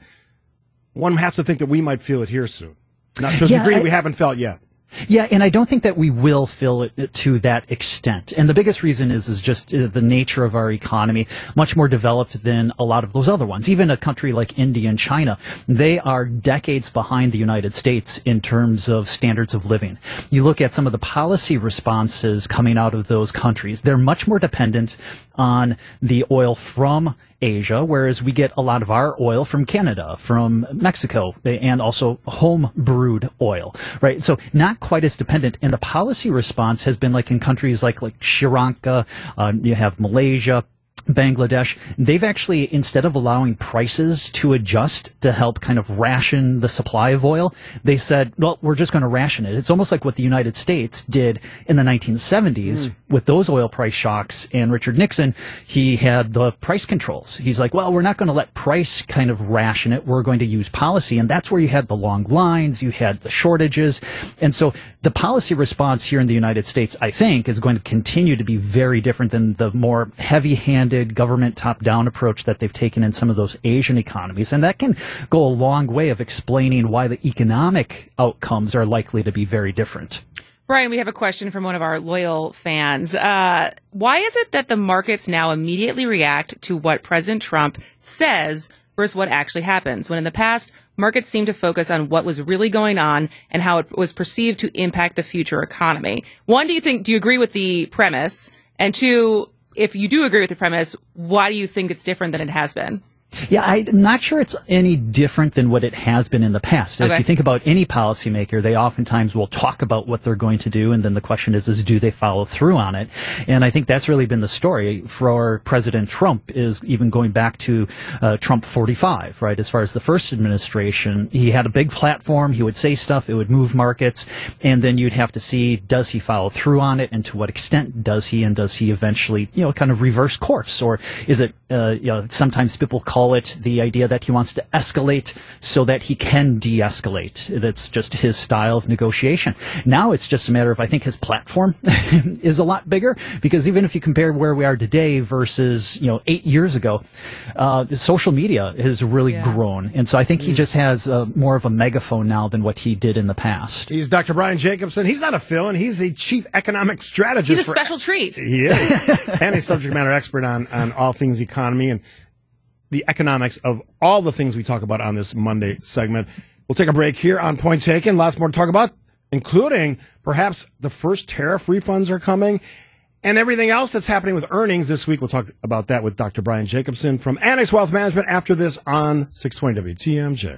one has to think that we might feel it here soon. Not to a yeah, degree I- we haven't felt yet. Yeah, and I don't think that we will feel it to that extent. And the biggest reason is is just uh, the nature of our economy, much more developed than a lot of those other ones. Even a country like India and China, they are decades behind the United States in terms of standards of living. You look at some of the policy responses coming out of those countries, they're much more dependent on the oil from Asia, whereas we get a lot of our oil from Canada, from Mexico, and also home brewed oil, right? So not quite as dependent. And the policy response has been like in countries like, like Sri Lanka, uh, you have Malaysia, Bangladesh, they've actually, instead of allowing prices to adjust to help kind of ration the supply of oil, they said, well, we're just going to ration it. It's almost like what the United States did in the nineteen seventies mm. with those oil price shocks. And Richard Nixon, he had the price controls. He's like, well, we're not going to let price kind of ration it. We're going to use policy. And that's where you had the long lines, you had the shortages. And so the policy response here in the United States, I think, is going to continue to be very different than the more heavy-handed government top-down approach that they've taken in some of those Asian economies. And that can go a long way of explaining why the economic outcomes are likely to be very different. Brian, we have a question from one of our loyal fans. Uh, why is it that the markets now immediately react to what President Trump says versus what actually happens, when in the past, markets seem to focus on what was really going on and how it was perceived to impact the future economy? One, do you think, do you agree with the premise? And two, if you do agree with the premise, why do you think it's different than it has been? Yeah, I'm not sure it's any different than what it has been in the past. Okay. If you think about any policymaker, they oftentimes will talk about what they're going to do, and then the question is, is do they follow through on it? And I think that's really been the story for President Trump, is even going back to uh, Trump forty-five, right? As far as the first administration, he had a big platform, he would say stuff, it would move markets, and then you'd have to see, does he follow through on it, and to what extent does he, and does he eventually, you know, kind of reverse course? Or is it, uh, you know, sometimes people call it the idea that he wants to escalate so that he can de-escalate. That's just his style of negotiation. Now it's just a matter of, I think his platform is a lot bigger, because even if you compare where we are today versus, you know, eight years ago, uh, social media has really yeah. grown. And so I think he just has uh, more of a megaphone now than what he did in the past. He's Doctor Brian Jacobson. He's not a fill-in. He's the chief economic strategist. He's a special for, treat. He is. And a subject matter expert on, on all things economy and the economics of all the things we talk about on this Monday segment. We'll take a break here on Point Taken. Lots more to talk about, including perhaps the first tariff refunds are coming and everything else that's happening with earnings this week. We'll talk about that with Doctor Brian Jacobson from Annex Wealth Management after this on six twenty W T M J.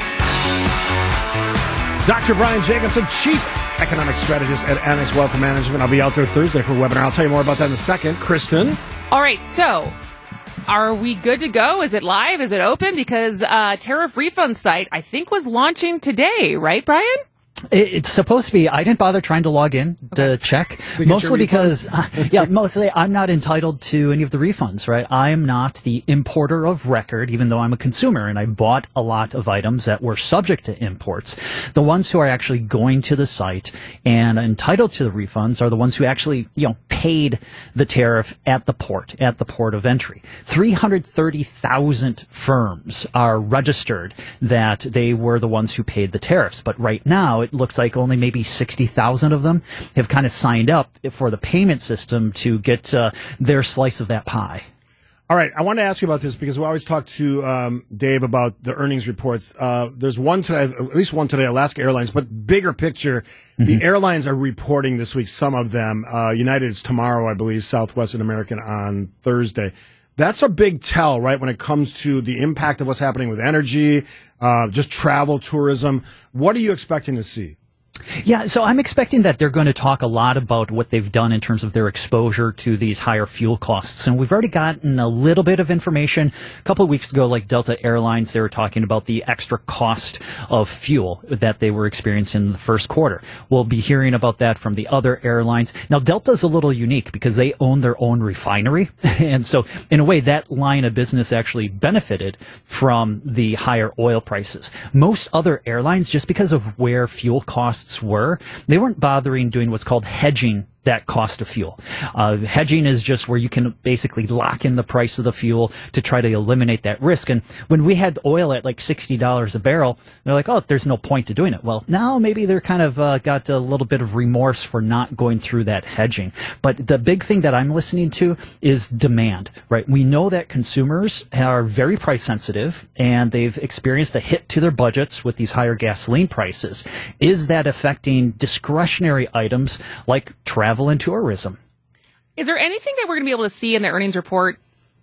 Doctor Brian Jacobson, Chief Economic Strategist at Annex Wealth Management. I'll be out there Thursday for a webinar. I'll tell you more about that in a second. Kristen? All right, so are we good to go? Is it live? Is it open? Because uh, tariff refund site, I think, was launching today, right, Brian? It's supposed to be. I didn't bother trying to log in to okay. check, mostly because, uh, yeah, mostly I'm not entitled to any of the refunds, right? I am not the importer of record, even though I'm a consumer, and I bought a lot of items that were subject to imports. The ones who are actually going to the site and entitled to the refunds are the ones who actually, you know, paid the tariff at the port, at the port of entry. three hundred thirty thousand firms are registered that they were the ones who paid the tariffs, but right now it it looks like only maybe sixty thousand of them have kind of signed up for the payment system to get uh, their slice of that pie. All right, I want to ask you about this because we always talk to um, Dave about the earnings reports. Uh, there's one today, at least one today, Alaska Airlines, but bigger picture, mm-hmm. the airlines are reporting this week, some of them. Uh, United is tomorrow, I believe, Southwest and American on Thursday. That's a big tell, right, when it comes to the impact of what's happening with energy, uh, just travel, tourism. What are you expecting to see? Yeah, so I'm expecting that they're going to talk a lot about what they've done in terms of their exposure to these higher fuel costs. And we've already gotten a little bit of information. A couple of weeks ago, like Delta Airlines, they were talking about the extra cost of fuel that they were experiencing in the first quarter. We'll be hearing about that from the other airlines. Now, Delta's a little unique because they own their own refinery. And so, in a way, that line of business actually benefited from the higher oil prices. Most other airlines, just because of where fuel costs were, they weren't bothering doing what's called hedging that cost of fuel. Uh, hedging is just where you can basically lock in the price of the fuel to try to eliminate that risk. And when we had oil at like sixty dollars a barrel, they're like, oh, there's no point to doing it. Well, now maybe they're kind of uh, got a little bit of remorse for not going through that hedging. But the big thing that I'm listening to is demand, right? We know that consumers are very price sensitive and they've experienced a hit to their budgets with these higher gasoline prices. Is that affecting discretionary items like travel and tourism? Is there anything that we're going to be able to see in the earnings report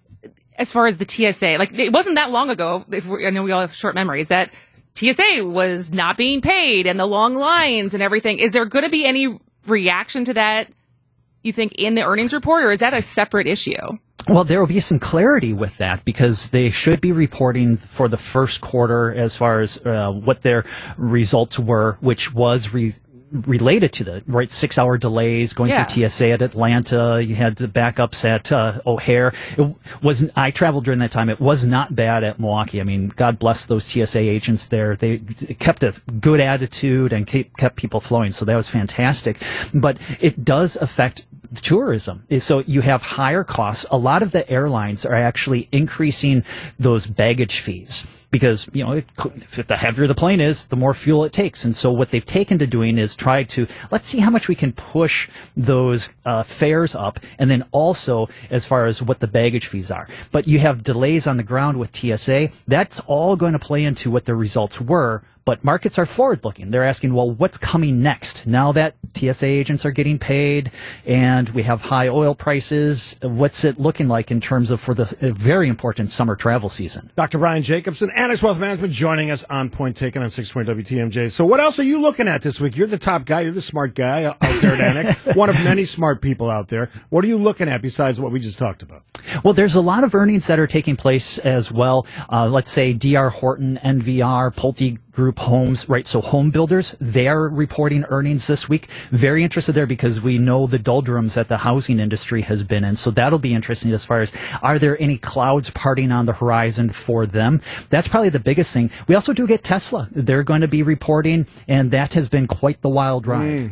as far as the T S A? Like, it wasn't that long ago, if we, I know we all have short memories, that T S A was not being paid and the long lines and everything. Is there going to be any reaction to that, you think, in the earnings report, or is that a separate issue? Well, there will be some clarity with that because they should be reporting for the first quarter as far as uh, what their results were, which was re- related to the right six hour delays going Yeah. through T S A at Atlanta. You had the backups at uh, O'Hare. It wasn't, I traveled during that time. It was not bad at Milwaukee. I mean, God bless those T S A agents there. They kept a good attitude and kept, kept people flowing. So that was fantastic. But it does affect tourism. So you have higher costs. A lot of the airlines are actually increasing those baggage fees because, you know, it, if the heavier the plane is, the more fuel it takes. And so what they've taken to doing is try to, let's see how much we can push those uh, fares up, and then also as far as what the baggage fees are. But you have delays on the ground with T S A. That's all going to play into what the results were. But markets are forward-looking. They're asking, well, what's coming next? Now that T S A agents are getting paid and we have high oil prices, what's it looking like in terms of for the very important summer travel season? Doctor Brian Jacobson, Annex Wealth Management, joining us on Point Taken on six twenty W T M J. So what else are you looking at this week? You're the top guy. You're the smart guy out there at Annex, one of many smart people out there. What are you looking at besides what we just talked about? Well, there's a lot of earnings that are taking place as well. Uh, let's say D R Horton, N V R, Pulte Group Homes, right? So home builders, they're reporting earnings this week. Very interested there because we know the doldrums that the housing industry has been in. So that'll be interesting as far as, are there any clouds parting on the horizon for them? That's probably the biggest thing. We also do get Tesla. They're going to be reporting, and that has been quite the wild ride. Mm.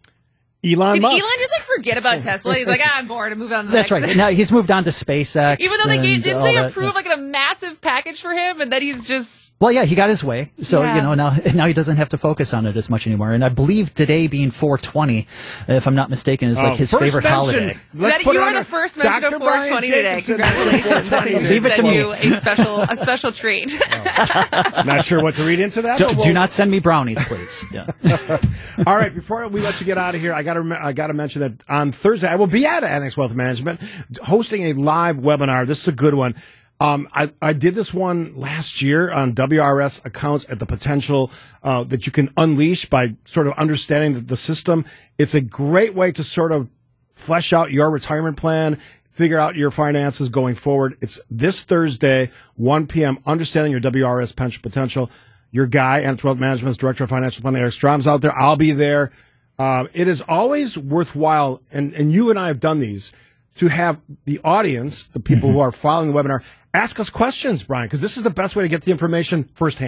Elon Did Musk. Elon just like forget about Tesla? He's like, ah, I'm bored and move on to the That's next right. thing. Now he's moved on to SpaceX. Even though they gave, and didn't all they that, approve yeah. like a massive package for him, and then he's just Well, yeah, he got his way. So, Yeah. you know, now now he doesn't have to focus on it as much anymore. And I believe today being four twenty, if I'm not mistaken, is like Oh, his first favorite mention. holiday. Let's that put you it are on the our- first mention Doctor of four Brian twenty today. Jacobson. Congratulations! I think Leave we it to sent me. you a special a special treat. Not sure what to read into that. Do, but do we'll- not send me brownies, please. Yeah. All right, before we let you get out of here, I got to I got to mention that on Thursday I will be at Annex Wealth Management hosting a live webinar. This is a good one. Um, I, I did this one last year on W R S accounts at the potential uh, that you can unleash by sort of understanding the, the system. It's a great way to sort of flesh out your retirement plan, figure out your finances going forward. It's this Thursday, one p.m., Understanding Your W R S Pension Potential. Your guy, Annex Wealth Management's Director of Financial Planning, Eric Strom's out there. I'll be there. Uh, it is always worthwhile, and, and you and I have done these, to have the audience, the people mm-hmm. who are following the webinar, ask us questions, Brian, because this is the best way to get the information firsthand.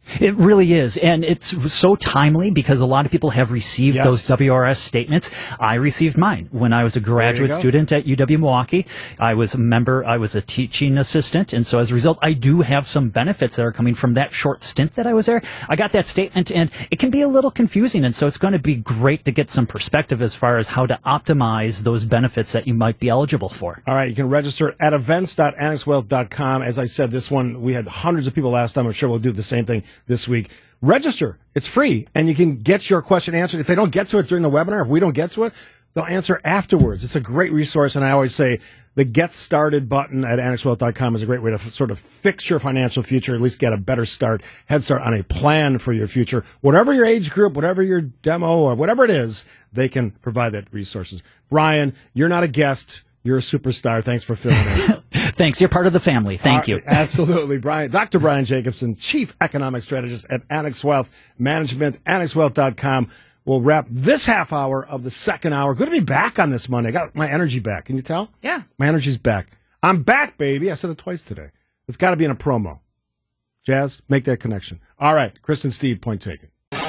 It really is. And it's so timely because a lot of people have received Yes. those W R S statements. I received mine when I was a graduate go. student at U W Milwaukee. I was a member, I was a teaching assistant. And so as a result, I do have some benefits that are coming from that short stint that I was there. I got that statement and it can be a little confusing. And so it's going to be great to get some perspective as far as how to optimize those benefits that you might be eligible for. All right, you can register at events dot annex wealth dot com. As I said, this one, we had hundreds of people last time. I'm sure we'll do the same thing this week. Register. It's free, and you can get your question answered. If they don't get to it during the webinar, if we don't get to it, they'll answer afterwards. It's a great resource, and I always say the Get Started button at annex wealth dot com is a great way to f- sort of fix your financial future, at least get a better start, head start on a plan for your future. Whatever your age group, whatever your demo, or whatever it is, they can provide that resources. Brian, you're not a guest. You're a superstar. Thanks for filling in. Thanks. You're part of the family. Thank you. Uh, absolutely. Brian, Doctor Brian Jacobson, Chief Economic Strategist at Annex Wealth Management, annex wealth dot com. We'll wrap this half hour of the second hour. Good to be back on this Monday. I got my energy back. Can you tell? Yeah. My energy's back. I'm back, baby. I said it twice today. It's got to be in a promo. Jazz, make that connection. All right. Chris and Steve, point taken.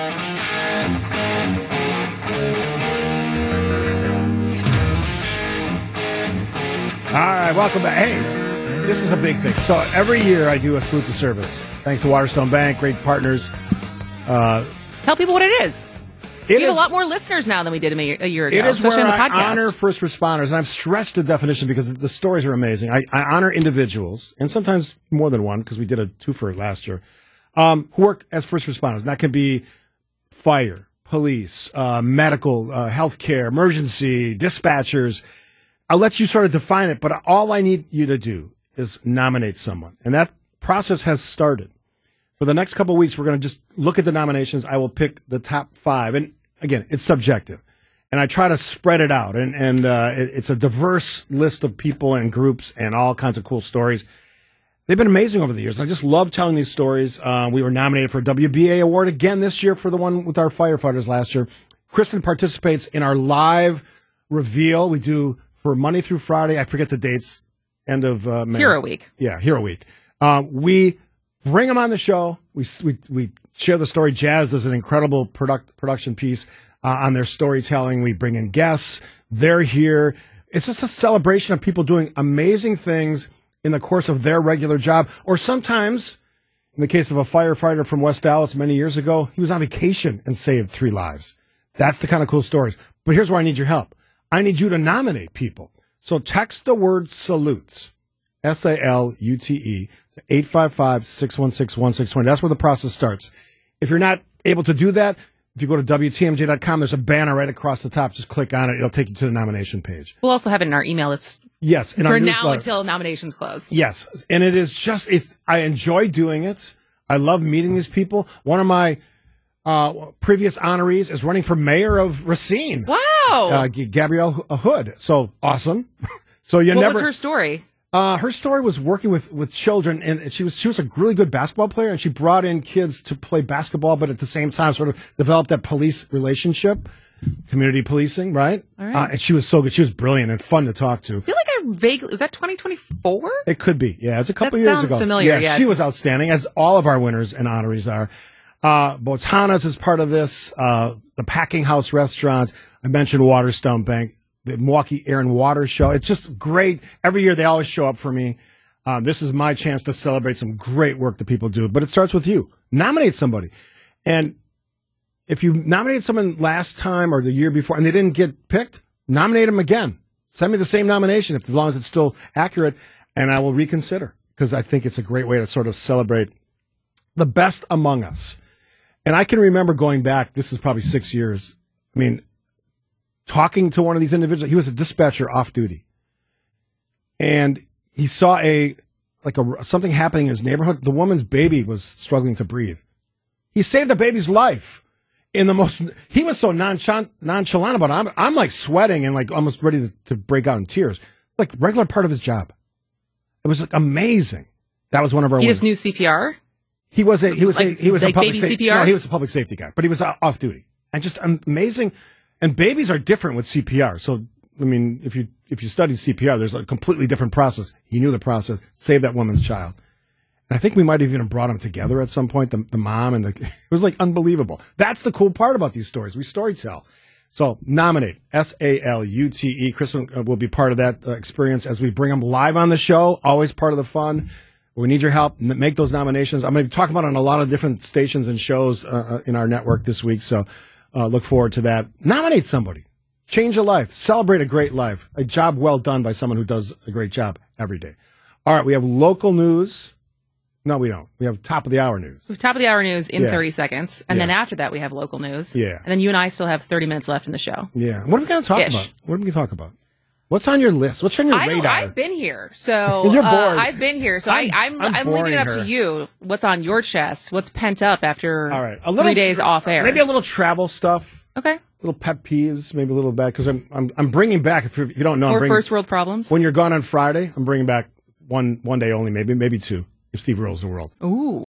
All right, welcome back. Hey, this is a big thing. So every year I do a salute to service. Thanks to Waterstone Bank, great partners. Uh, Tell people what it is. it We have is- a lot more listeners now than we did a year, a year ago, It is especially where in the I podcast. honor first responders, and I've stretched the definition because the stories are amazing. I, I honor individuals, and sometimes more than one, because we did a twofer last year, um, who work as first responders. And that can be fire, police, uh, medical, uh, healthcare, emergency, dispatchers. I'll let you sort of define it, but all I need you to do is nominate someone. And that process has started. For the next couple of weeks, we're going to just look at the nominations. I will pick the top five. And again, it's subjective. And I try to spread it out. And, and uh, it, it's a diverse list of people and groups and all kinds of cool stories. They've been amazing over the years. I just love telling these stories. Uh, we were nominated for a W B A award again this year for the one with our firefighters last year. Kristen participates in our live reveal. We do for Monday through Friday. I forget the dates. End of uh, May. Hero Week. Yeah, Hero Week. Uh, we bring them on the show. We we we share the story. Jazz does an incredible product production piece uh, on their storytelling. We bring in guests. They're here. It's just a celebration of people doing amazing things in the course of their regular job. Or sometimes, in the case of a firefighter from West Dallas many years ago, he was on vacation and saved three lives. That's the kind of cool stories. But here's where I need your help. I need you to nominate people. So text the word salutes, S A L U T E, to eight five five, six one six, one six two zero. That's where the process starts. If you're not able to do that, if you go to W T M J dot com, there's a banner right across the top. Just click on it. It'll take you to the nomination page. We'll also have it in our email list Yes. In for our now newsletter. until nominations close. Yes. And it is just, it's, I enjoy doing it. I love meeting these people. One of my uh, previous honorees is running for mayor of Racine. Wow. Uh, G- Gabrielle Hood. So awesome. So you what never. was her story? Uh, her story was working with, with children, and she was she was a really good basketball player, and she brought in kids to play basketball, but at the same time, sort of developed that police relationship, community policing, right? All right. Uh, and she was so good. She was brilliant and fun to talk to. I feel like I vaguely, was that twenty twenty-four? It could be, yeah. It's a couple That years sounds ago. familiar, Yeah, yeah. she was outstanding, as all of our winners and honorees are. Uh, Botanas is part of this. Uh, the Packing House Restaurant. I mentioned Waterstone Bank. The Milwaukee Air and Water Show. It's just great. Every year they always show up for me. Um, this is my chance to celebrate some great work that people do. But it starts with you. Nominate somebody. And if you nominated someone last time or the year before and they didn't get picked, nominate them again. Send me the same nomination, if as long as it's still accurate, and I will reconsider, because I think it's a great way to sort of celebrate the best among us. And I can remember going back, this is probably six years. I mean, talking to one of these individuals. He was a dispatcher off duty, and he saw a like a something happening in his neighborhood. The woman's baby was struggling to breathe. He saved the baby's life in the most. He was so nonchalant, nonchalant about it. I'm, I'm like sweating and like almost ready to, to break out in tears. Like regular part of his job. It was like amazing. That was one of our. He wins. just knew C P R? He was a he was Like- a he was like a public baby safety. C P R? No, he was a public safety guy, but he was o- off duty and just amazing. And babies are different with C P R. So I mean, if you if you study C P R, there's a completely different process. He knew the process. Saved that woman's child. I think we might have even brought them together at some point, the, the mom and the, it was like unbelievable. That's the cool part about these stories. We story tell. So nominate, S A L U T E. Kristen will be part of that uh, experience as we bring them live on the show. Always part of the fun. We need your help. N- make those nominations. I'm going to be talking about it on a lot of different stations and shows uh, in our network this week. So uh, look forward to that. Nominate somebody. Change a life. Celebrate a great life. A job well done by someone who does a great job every day. All right, we have local news. No, we don't. We have top of the hour news. We have top of the hour news in Yeah. thirty seconds. And Yeah. then after that, we have local news. Yeah. And then you and I still have thirty minutes left in the show. Yeah. What are we going to talk Ish. about? What are we going to talk about? What's on your list? What's on your I know, radar? I've been here. So You're uh, bored. I've been here. So I'm- I, I'm, I'm I'm, leaving it up boring her. to you. What's on your chest? What's pent up after All right. A little three days tra- off air? Maybe a little travel stuff. Okay. Little pet peeves, maybe a little bad because I'm, I'm I'm bringing back. If you, if you don't know, I'm Or bringing, first world problems. when you're gone on Friday, I'm bringing back one one day only, maybe maybe two. If Steve rules the world. Ooh.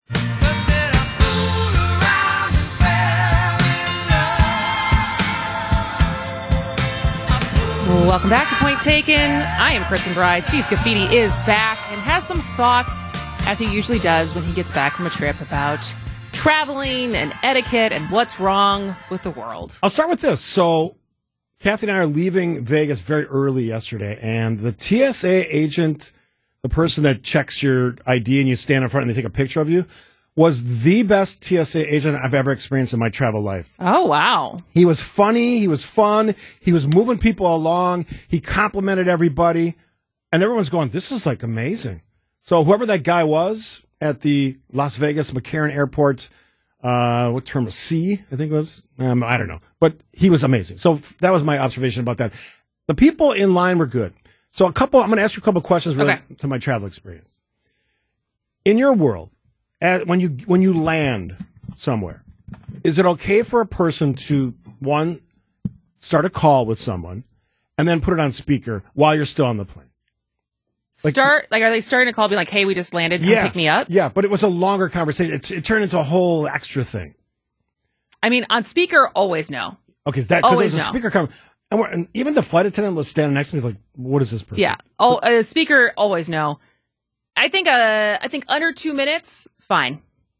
Welcome back to Point Taken. I am Kristen Bry. Steve Scafidi is back and has some thoughts, as he usually does when he gets back from a trip, about traveling and etiquette and what's wrong with the world. I'll start with this. So, Kathy and I are leaving Vegas very early yesterday, and the T S A agent, the person that checks your I D and you stand in front and they take a picture of you, was the best T S A agent I've ever experienced in my travel life. Oh, wow. He was funny. He was fun. He was moving people along. He complimented everybody. And everyone's going, this is like amazing. So whoever that guy was at the Las Vegas McCarran Airport, uh, what term was C, I think it was? Um, I don't know. But he was amazing. So f- that was my observation about that. The people in line were good. So a couple, I'm going to ask you a couple questions related Okay. to my travel experience. In your world, at, when you when you land somewhere, is it okay for a person to, one, start a call with someone and then put it on speaker while you're still on the plane? Like- Start, like, are they starting to call, be like, hey, we just landed, come pick me up? Yeah, but it was a longer conversation. It, it turned into a whole extra thing. I mean, on speaker, always no. Okay, that because it Always was a no. speaker conversation. And, we're- and even the flight attendant was standing next to me. He's like, what is this person? Yeah. Oh, a speaker, always no. I think, uh, I think under two minutes, fine.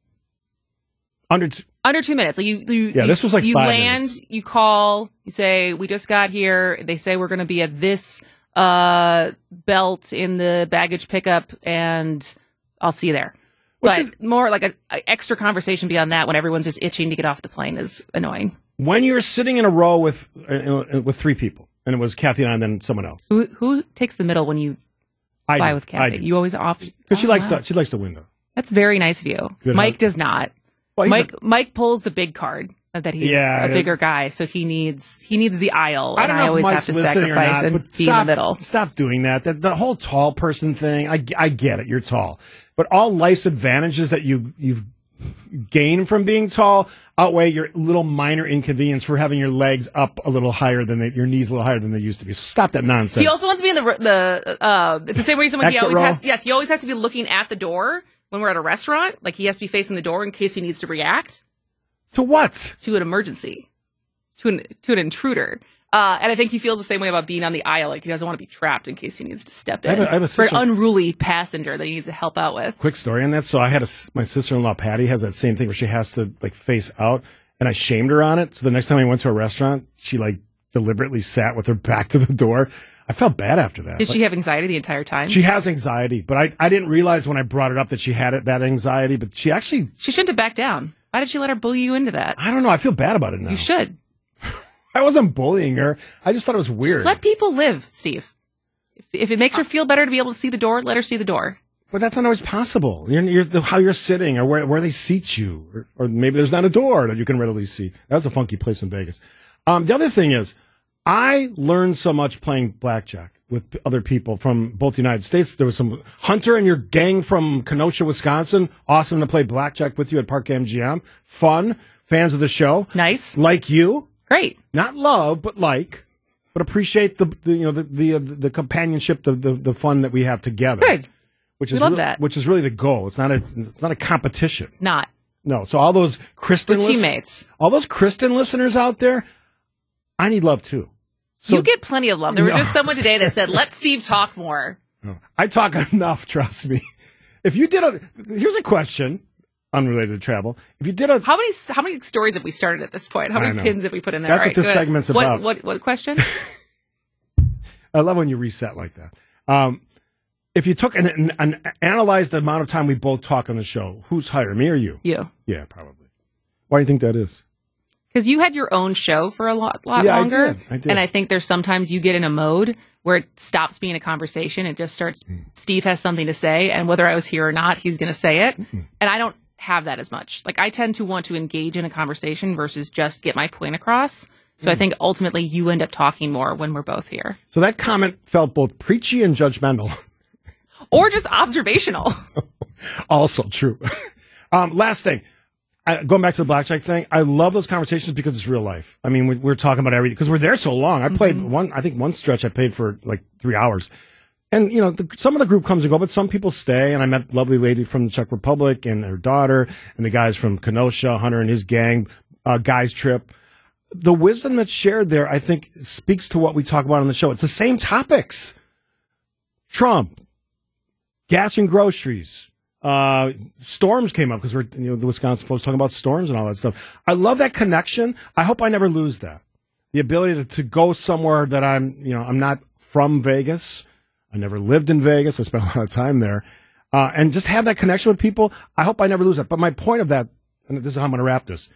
Under t- Under two minutes. Like you, you, Yeah, you- this was like you five land, minutes. you call, you say, we just got here. They say we're going to be at this uh belt in the baggage pickup, and I'll see you there. Which but is- more like a, a extra conversation beyond that when everyone's just itching to get off the plane is annoying. when you're sitting in a row with uh, with three people, and it was Kathy and I and then someone else. Who who takes the middle when you I fly do. with I Kathy? do. You always off Because she Oh, likes wow. the she likes the window. That's very nice of you. Good Mike hus- does not. Well, he's Mike a- Mike pulls the big card that he's Yeah, a I- bigger guy, so he needs he needs the aisle, I and don't I know if always Mike's have to listening or sacrifice not, and but be stop, in the middle. Stop doing that. The, the whole tall person thing, I, I get it. You're tall. But all life's advantages that you, you've gained from being tall outweigh your little minor inconvenience for having your legs up a little higher than they, your knees a little higher than they used to be. So stop that nonsense. He also wants to be in the the. Uh, it's the same reason when he Exit always row? has. Yes, he always has to be looking at the door when we're at a restaurant. Like he has to be facing the door in case he needs to react To what? to an emergency, to an to an intruder. Uh, and I think he feels the same way about being on the aisle. Like he doesn't want to be trapped in case he needs to step in I have a- I have a for an sister- unruly passenger that he needs to help out with. Quick story on that. So I had a, s- my sister-in-law, Patty, has that same thing where she has to like face out, and I shamed her on it. So the next time we went to a restaurant, she like deliberately sat with her back to the door. I felt bad after that. Did Like, she have anxiety the entire time? She has anxiety, but I, I didn't realize when I brought it up that she had it, that anxiety, but she actually, She shouldn't have backed down. Why did she let her bully you into that? I don't know, I feel bad about it now. You should. I wasn't bullying her. I just thought it was weird. Just let people live, Steve. If, if it makes her feel better to be able to see the door, let her see the door. But that's not always possible. You're, you're the, how you're sitting or where, where they seat you. Or, or maybe there's not a door that you can readily see. That's a funky place in Vegas. Um, the other thing is, I learned so much playing blackjack with p- other people from both the United States. There was some Hunter and your gang from Kenosha, Wisconsin. Awesome to play blackjack with you at Park M G M. Fun. Fans of the show. Nice. Like you. Great. Not love, but like, but appreciate the, the you know the the, uh, the companionship, the, the the fun that we have together. Good. Which We is love really, that. Which is really the goal. It's not a it's not a competition. Not. No. So all those Kristen We're lis- teammates. all those Kristen listeners out there, I need love too. So You get plenty of love. There was No. just someone today that said, let Steve talk more. I talk enough. Trust me. If you did a, here's a question, unrelated to travel. If you did a, How many how many stories have we started at this point? How I many know. pins have we put in there? That's All what right, this go ahead. segment's what, about. What what question? I love when you reset like that. Um, if you took an, an, an analyzed the amount of time we both talk on the show, who's higher, me or you? You. Yeah, probably. Why do you think that is? Because you had your own show for a lot, lot Yeah, I longer. did. I did. And I think there's sometimes you get in a mode where it stops being a conversation. It just starts, Mm. Steve has something to say, and whether I was here or not, he's going to say it. Mm-hmm. And I don't have that as much. Like, I tend to want to engage in a conversation versus just get my point across. So Mm. I think ultimately you end up talking more when we're both here. So that comment felt both preachy and judgmental. Or just observational. Also true. um, last thing. I, going back to the blackjack thing, I love those conversations because it's real life. I mean, we, we're talking about everything because we're there so long. I played Mm-hmm. one, I think one stretch I paid for like three hours. And, you know, the, some of the group comes and go, but some people stay. And I met a lovely lady from the Czech Republic and her daughter and the guys from Kenosha, Hunter and his gang, uh, guys trip. The wisdom that's shared there, I think, speaks to what we talk about on the show. It's the same topics. Trump, gas and groceries. Uh, storms came up because we're, you know, the Wisconsin folks talking about storms and all that stuff. I love that connection. I hope I never lose that. The ability to, to go somewhere that I'm, you know, I'm not from Vegas. I never lived in Vegas. I spent a lot of time there. Uh, and just have that connection with people. I hope I never lose that. But my point of that, and this is how I'm going to wrap this.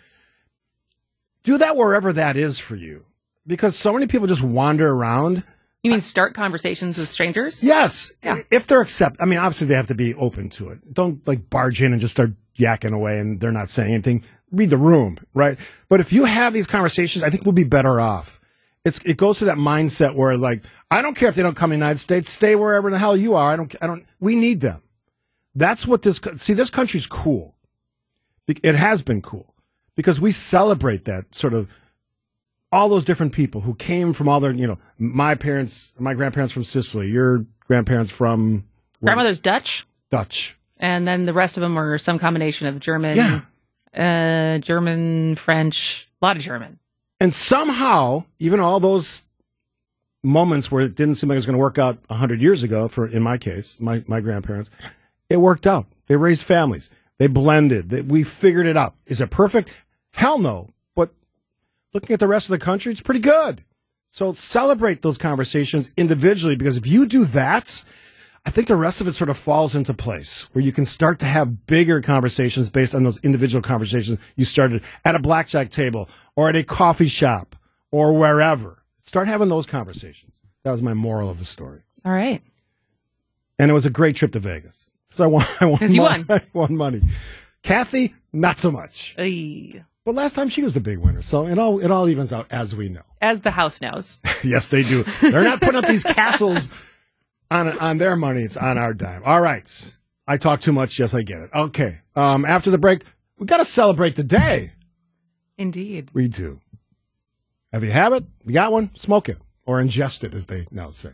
Do that wherever that is for you. Because so many people just wander around. You mean start conversations with strangers? Yes. Yeah. If they're accept, I mean, obviously they have to be open to it. Don't like barge in and just start yakking away and they're not saying anything. Read the room, right? But if you have these conversations, I think we'll be better off. It's, it goes to that mindset where like, I don't care if they don't come to the United States, stay wherever the hell you are. I don't, I don't, we need them. That's what this, see, this country's cool. It has been cool because we celebrate that sort of, all those different people who came from all their, you know, my parents, my grandparents from Sicily, your grandparents from Grandmother's Dutch. Dutch. And then the rest of them were some combination of German, Yeah. uh, German, French, a lot of German. And somehow, even all those moments where it didn't seem like it was going to work out a hundred years ago, for in my case, my, my grandparents, it worked out. They raised families. They blended. They, we figured it out. Is it perfect? Hell no. But looking at the rest of the country, it's pretty good. So celebrate those conversations individually, because if you do that, I think the rest of it sort of falls into place where you can start to have bigger conversations based on those individual conversations you started at a blackjack table or at a coffee shop or wherever. Start having those conversations. That was my moral of the story. All right. And it was a great trip to Vegas. So I won, I won, 'Cause you money, won. I won money. Kathy, not so much. Ay. But last time she was the big winner. So it all, it all evens out, as we know. As the house knows. Yes, they do. They're not putting up these castles on on their money. It's on our dime. All right. I talk too much. Yes, I get it. Okay. Um, after the break, we got to celebrate the day. Indeed. We do. Have you have it? You got one? Smoke it. Or ingest it, as they now say.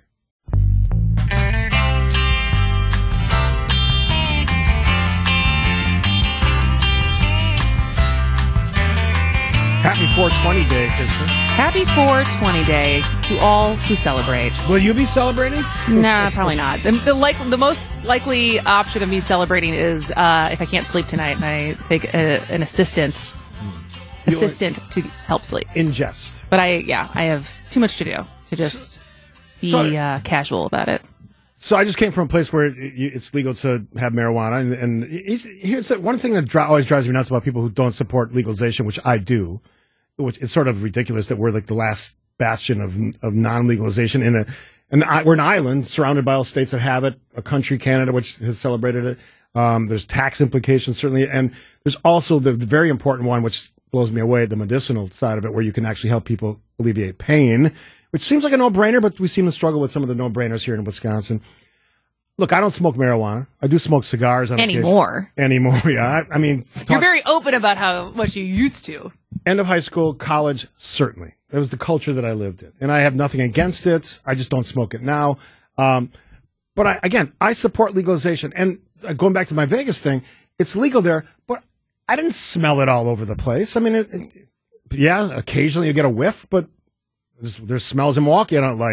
Happy four twenty Day, Kristen. Happy four twenty Day to all who celebrate. Will you be celebrating? Nah, probably not. The, the, like, the most likely option of me celebrating is uh, if I can't sleep tonight and I take a, an assistance You- assistant to help sleep. Ingest. But I, yeah, I have too much to do to just be so- uh, casual about it. So I just came from a place where it, it's legal to have marijuana, and, and it, here's the, one thing that dri- always drives me nuts about people who don't support legalization, which I do. Which is sort of ridiculous that we're like the last bastion of of non-legalization in a, and I, we're an island surrounded by all states that have it. A country, Canada, which has celebrated it. Um, there's tax implications certainly, and there's also the, the very important one, which blows me away, the medicinal side of it, where you can actually help people alleviate pain, which seems like a no-brainer, but we seem to struggle with some of the no-brainers here in Wisconsin. Look, I don't smoke marijuana. I do smoke cigars on occasion. Anymore. Anymore, yeah. I, I mean, You're talk- very open about how much you used to. end of high school, college, certainly. It was the culture that I lived in. And I have nothing against it. I just don't smoke it now. Um, but I, again, I support legalization. And uh, going back to my Vegas thing, it's legal there, but I didn't smell it all over the place. I mean, it, it, yeah, occasionally you get a whiff, but there's, there's smells in Milwaukee I don't like.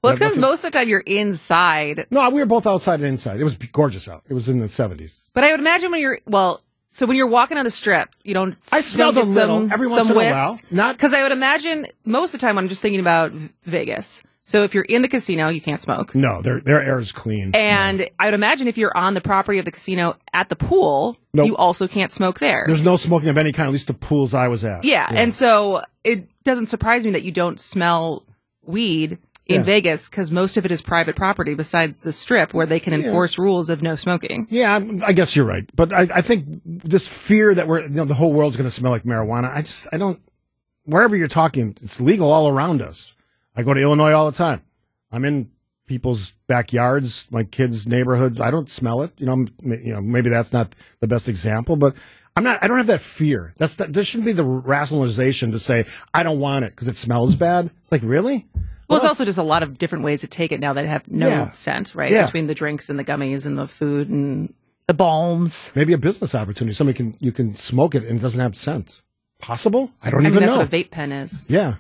Well, it's because Nothing- most of the time you're inside. No, we were both outside and inside. It was gorgeous out. It was in the seventies. But I would imagine when you're, well, so when you're walking on the strip, you don't, I smelled don't a get little some, every once some in a whiffs. while. Not Because I would imagine most of the time when I'm just thinking about V- Vegas. So if you're in the casino, you can't smoke. no, their their air is clean. And I would imagine if you're on the property of the casino at the pool, Nope. you also can't smoke there. There's no smoking of any kind. At least the pools I was at. Yeah, and so it doesn't surprise me that you don't smell weed in Yeah. Vegas because most of it is private property besides the strip where they can enforce rules of no smoking. Yeah, I, I guess you're right. But I, I think this fear that we're you know the whole world's going to smell like marijuana. I just I don't. Wherever you're talking, it's legal all around us. I go to Illinois all the time. I'm in people's backyards, my kids' neighborhoods. I don't smell it. You know, I'm, you know, maybe that's not the best example, but I'm not. I don't have that fear. That's that. There shouldn't be the rationalization to say I don't want it because it smells bad. It's like really. Well, it's also just a lot of different ways to take it now that have no Yeah. scent, right? Yeah. Between the drinks and the gummies and the food and the balms. Maybe a business opportunity. Somebody can you can smoke it and it doesn't have scent. Possible? I don't I mean, even that's know. what a vape pen is. Yeah.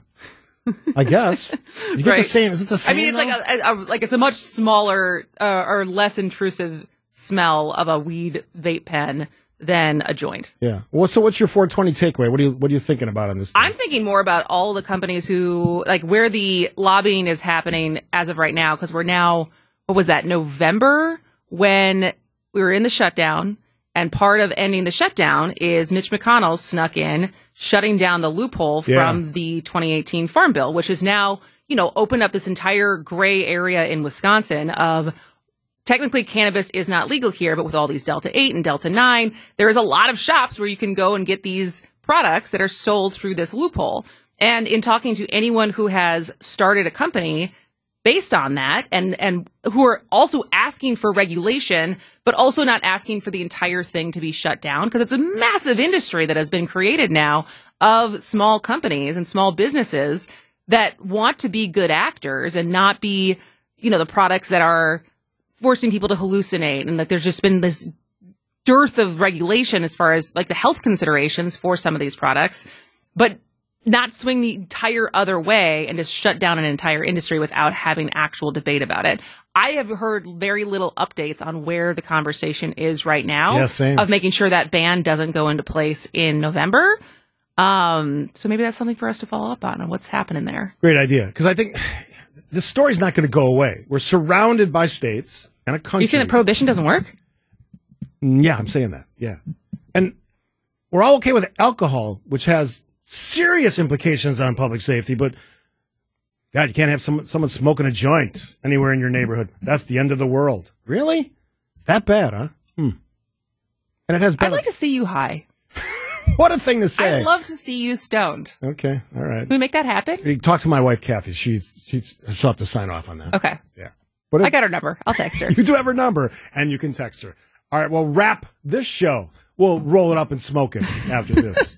I guess. You get the Right. same. Is it the I same? mean, it's though? like a, a, like it's a much smaller uh, or less intrusive smell of a weed vape pen than a joint. Yeah. Well, so what's your four twenty takeaway? What are you What are you thinking about on this? Thing? I'm thinking more about all the companies who, like, where the lobbying is happening as of right now, because we're now, what was that, November, when we were in the shutdown, and part of ending the shutdown is Mitch McConnell snuck in, shutting down the loophole Yeah. from the twenty eighteen Farm Bill, which is now, you know, opened up this entire gray area in Wisconsin of technically cannabis is not legal here, but with all these Delta eight and Delta nine, there is a lot of shops where you can go and get these products that are sold through this loophole. And in talking to anyone who has started a company based on that and, and who are also asking for regulation, but also not asking for the entire thing to be shut down, because it's a massive industry that has been created now of small companies and small businesses that want to be good actors and not be, you know, the products that are forcing people to hallucinate, and that there's just been this dearth of regulation as far as like the health considerations for some of these products, but not swing the entire other way and just shut down an entire industry without having actual debate about it. I have heard very little updates on where the conversation is right now Yeah, same. of making sure that ban doesn't go into place in November. Um, so maybe that's something for us to follow up on, on what's happening there. Great idea. Because I think this story's not going to go away. We're surrounded by states and a country. You saying that prohibition doesn't work? Yeah, I'm saying that. Yeah. And we're all okay with alcohol, which has serious implications on public safety, but God, you can't have someone, someone smoking a joint anywhere in your neighborhood. That's the end of the world. Really? It's that bad, huh? Hmm. And it has I'd been. like to see you high. What a thing to say. I'd love to see you stoned. Okay. All right. Can we make that happen? You talk to my wife, Kathy. She's, she's, she'll have to sign off on that. Okay. Yeah. But I it- got her number. I'll text her. You do have her number, and you can text her. All right, well, wrap this show. We'll roll it up and smoke it after this.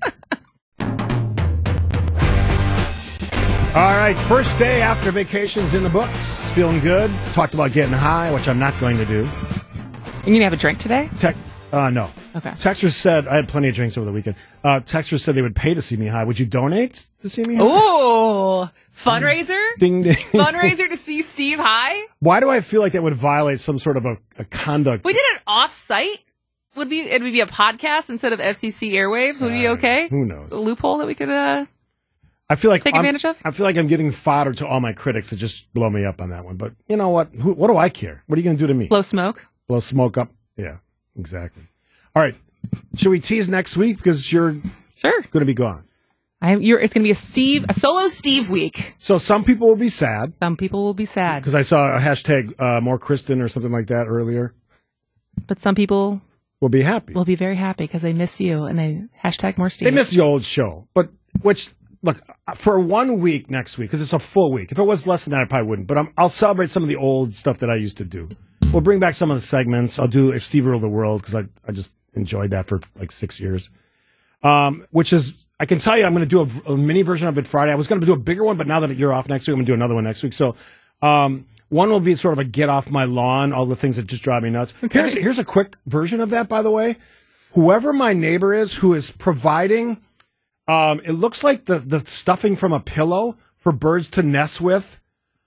All right, first day after vacation's in the books. Feeling good. Talked about getting high, which I'm not going to do. You gonna have a drink today? Tech, uh, no. Okay. Texters said, I had plenty of drinks over the weekend. Uh, Texters said they would pay to see me high. Would you donate to see me high? Ooh, fundraiser? Ding, ding. Fundraiser to see Steve high? Why do I feel like that would violate some sort of a, a conduct? We did it off-site. Would be it would be a podcast instead of F C C airwaves? Would be Uh, okay? who knows? A loophole that we could uh I feel like Take I'm- advantage of? I feel like I'm giving fodder to all my critics to just blow me up on that one. But you know what? Who, what do I care? What are you going to do to me? blow smoke. Blow smoke up? Yeah, exactly. All right. Should we tease next week because you're Sure. going to be gone? I you're it's gonna be a Steve a solo Steve week. So some people will be sad Some people will be sad. because I saw a hashtag uh, more Kristen or something like that earlier. But some people Will be happy. will be very happy because they miss you and they hashtag more Steve. They miss the old show, but which look for one week next week because it's a full week. If it was less than that, I probably wouldn't. But I'm, I'll celebrate some of the old stuff that I used to do. We'll bring back some of the segments. I'll do If Steve Ruled the World because I I just enjoyed that for like six years. Um, which is I can tell you I'm going to do a, a mini version of it Friday. I was going to do a bigger one, but now that you're off next week, I'm going to do another one next week. So. Um, One will be sort of a get off my lawn, all the things that just drive me nuts. Okay. Here's, here's a quick version of that, by the way. Whoever my neighbor is who is providing, um, it looks like the, the stuffing from a pillow for birds to nest with.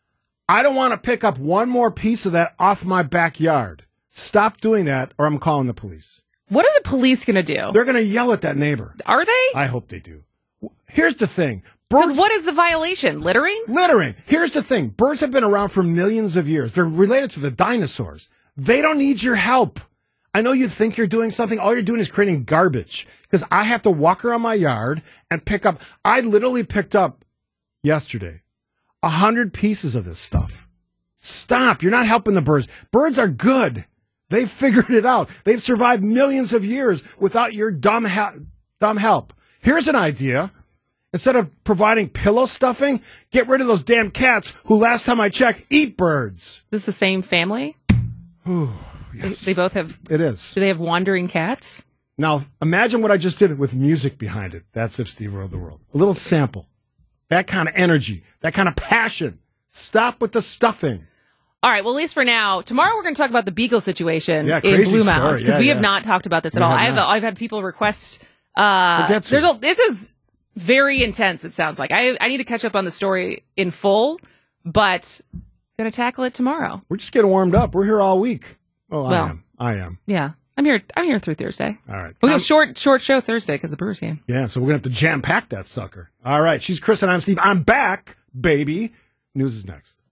I don't want to pick up one more piece of that off my backyard. Stop doing that, or I'm calling the police. What are the police going to do? They're going to yell at that neighbor. Are they? I hope they do. Here's the thing. Because Birds, what is the violation? Littering? littering. Here's the thing. Birds have been around for millions of years. They're related to the dinosaurs. They don't need your help. I know you think you're doing something. All you're doing is creating garbage. Because I have to walk around my yard and pick up. I literally picked up yesterday a hundred pieces of this stuff. Stop. You're not helping the birds. Birds are good. They've figured it out. They've survived millions of years without your dumb, ha- dumb help. Here's an idea. Instead of providing pillow stuffing, get rid of those damn cats who, last time I checked, eat birds. Is this the same family? Ooh, yes. They, they both have... It is. Do they have wandering cats? Now, imagine what I just did with music behind it. That's If Steve Ruled the World. A little sample. That kind of energy. That kind of passion. Stop with the stuffing. All right. Well, at least for now. Tomorrow we're going to talk about the beagle situation Yeah, in crazy Blue story. Mountains because Yeah, we yeah. have not talked about this at We all. have I've not. I've had people request. Uh, We'll get to there's it. a, this is very intense. It sounds like I I need to catch up on the story in full, but going to tackle it tomorrow. We're just getting warmed up. We're here all week. Well, I Well. am. I am. Yeah, I'm here. I'm here through Thursday. All right. We have short short show Thursday because the Brewers game. Yeah, so we're going to have to jam-pack that sucker. All right. She's Chris and I'm Steve. I'm back, baby. News is next.